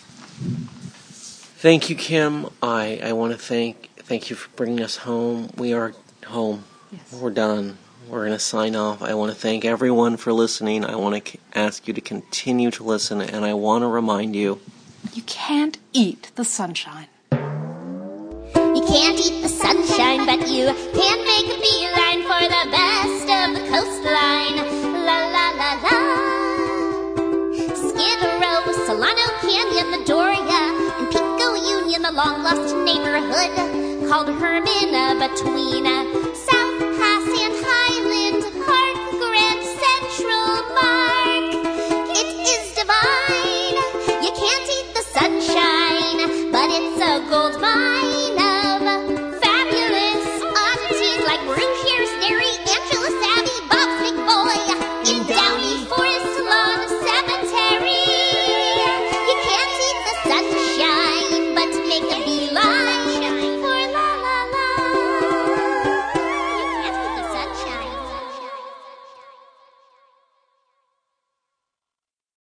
Thank you, Kim. I, I want to thank thank you for bringing us home. We are home. Yes. We're done. We're going to sign off. I want to thank everyone for listening. I want to c- ask you to continue to listen, and I want to remind you, You can't eat the sunshine. You can't eat the sunshine, but you can make a beeline for the best of the coastline. La la la la. Skid Row, Solano Canyon, the Doria, and Pico Union, the long-lost neighborhood called Hermina, between South Pass and Highland Park, Grand Central Park. It is divine. You can't eat the sunshine, but it's a gold mine of fabulous oddities like Brughere's Dairy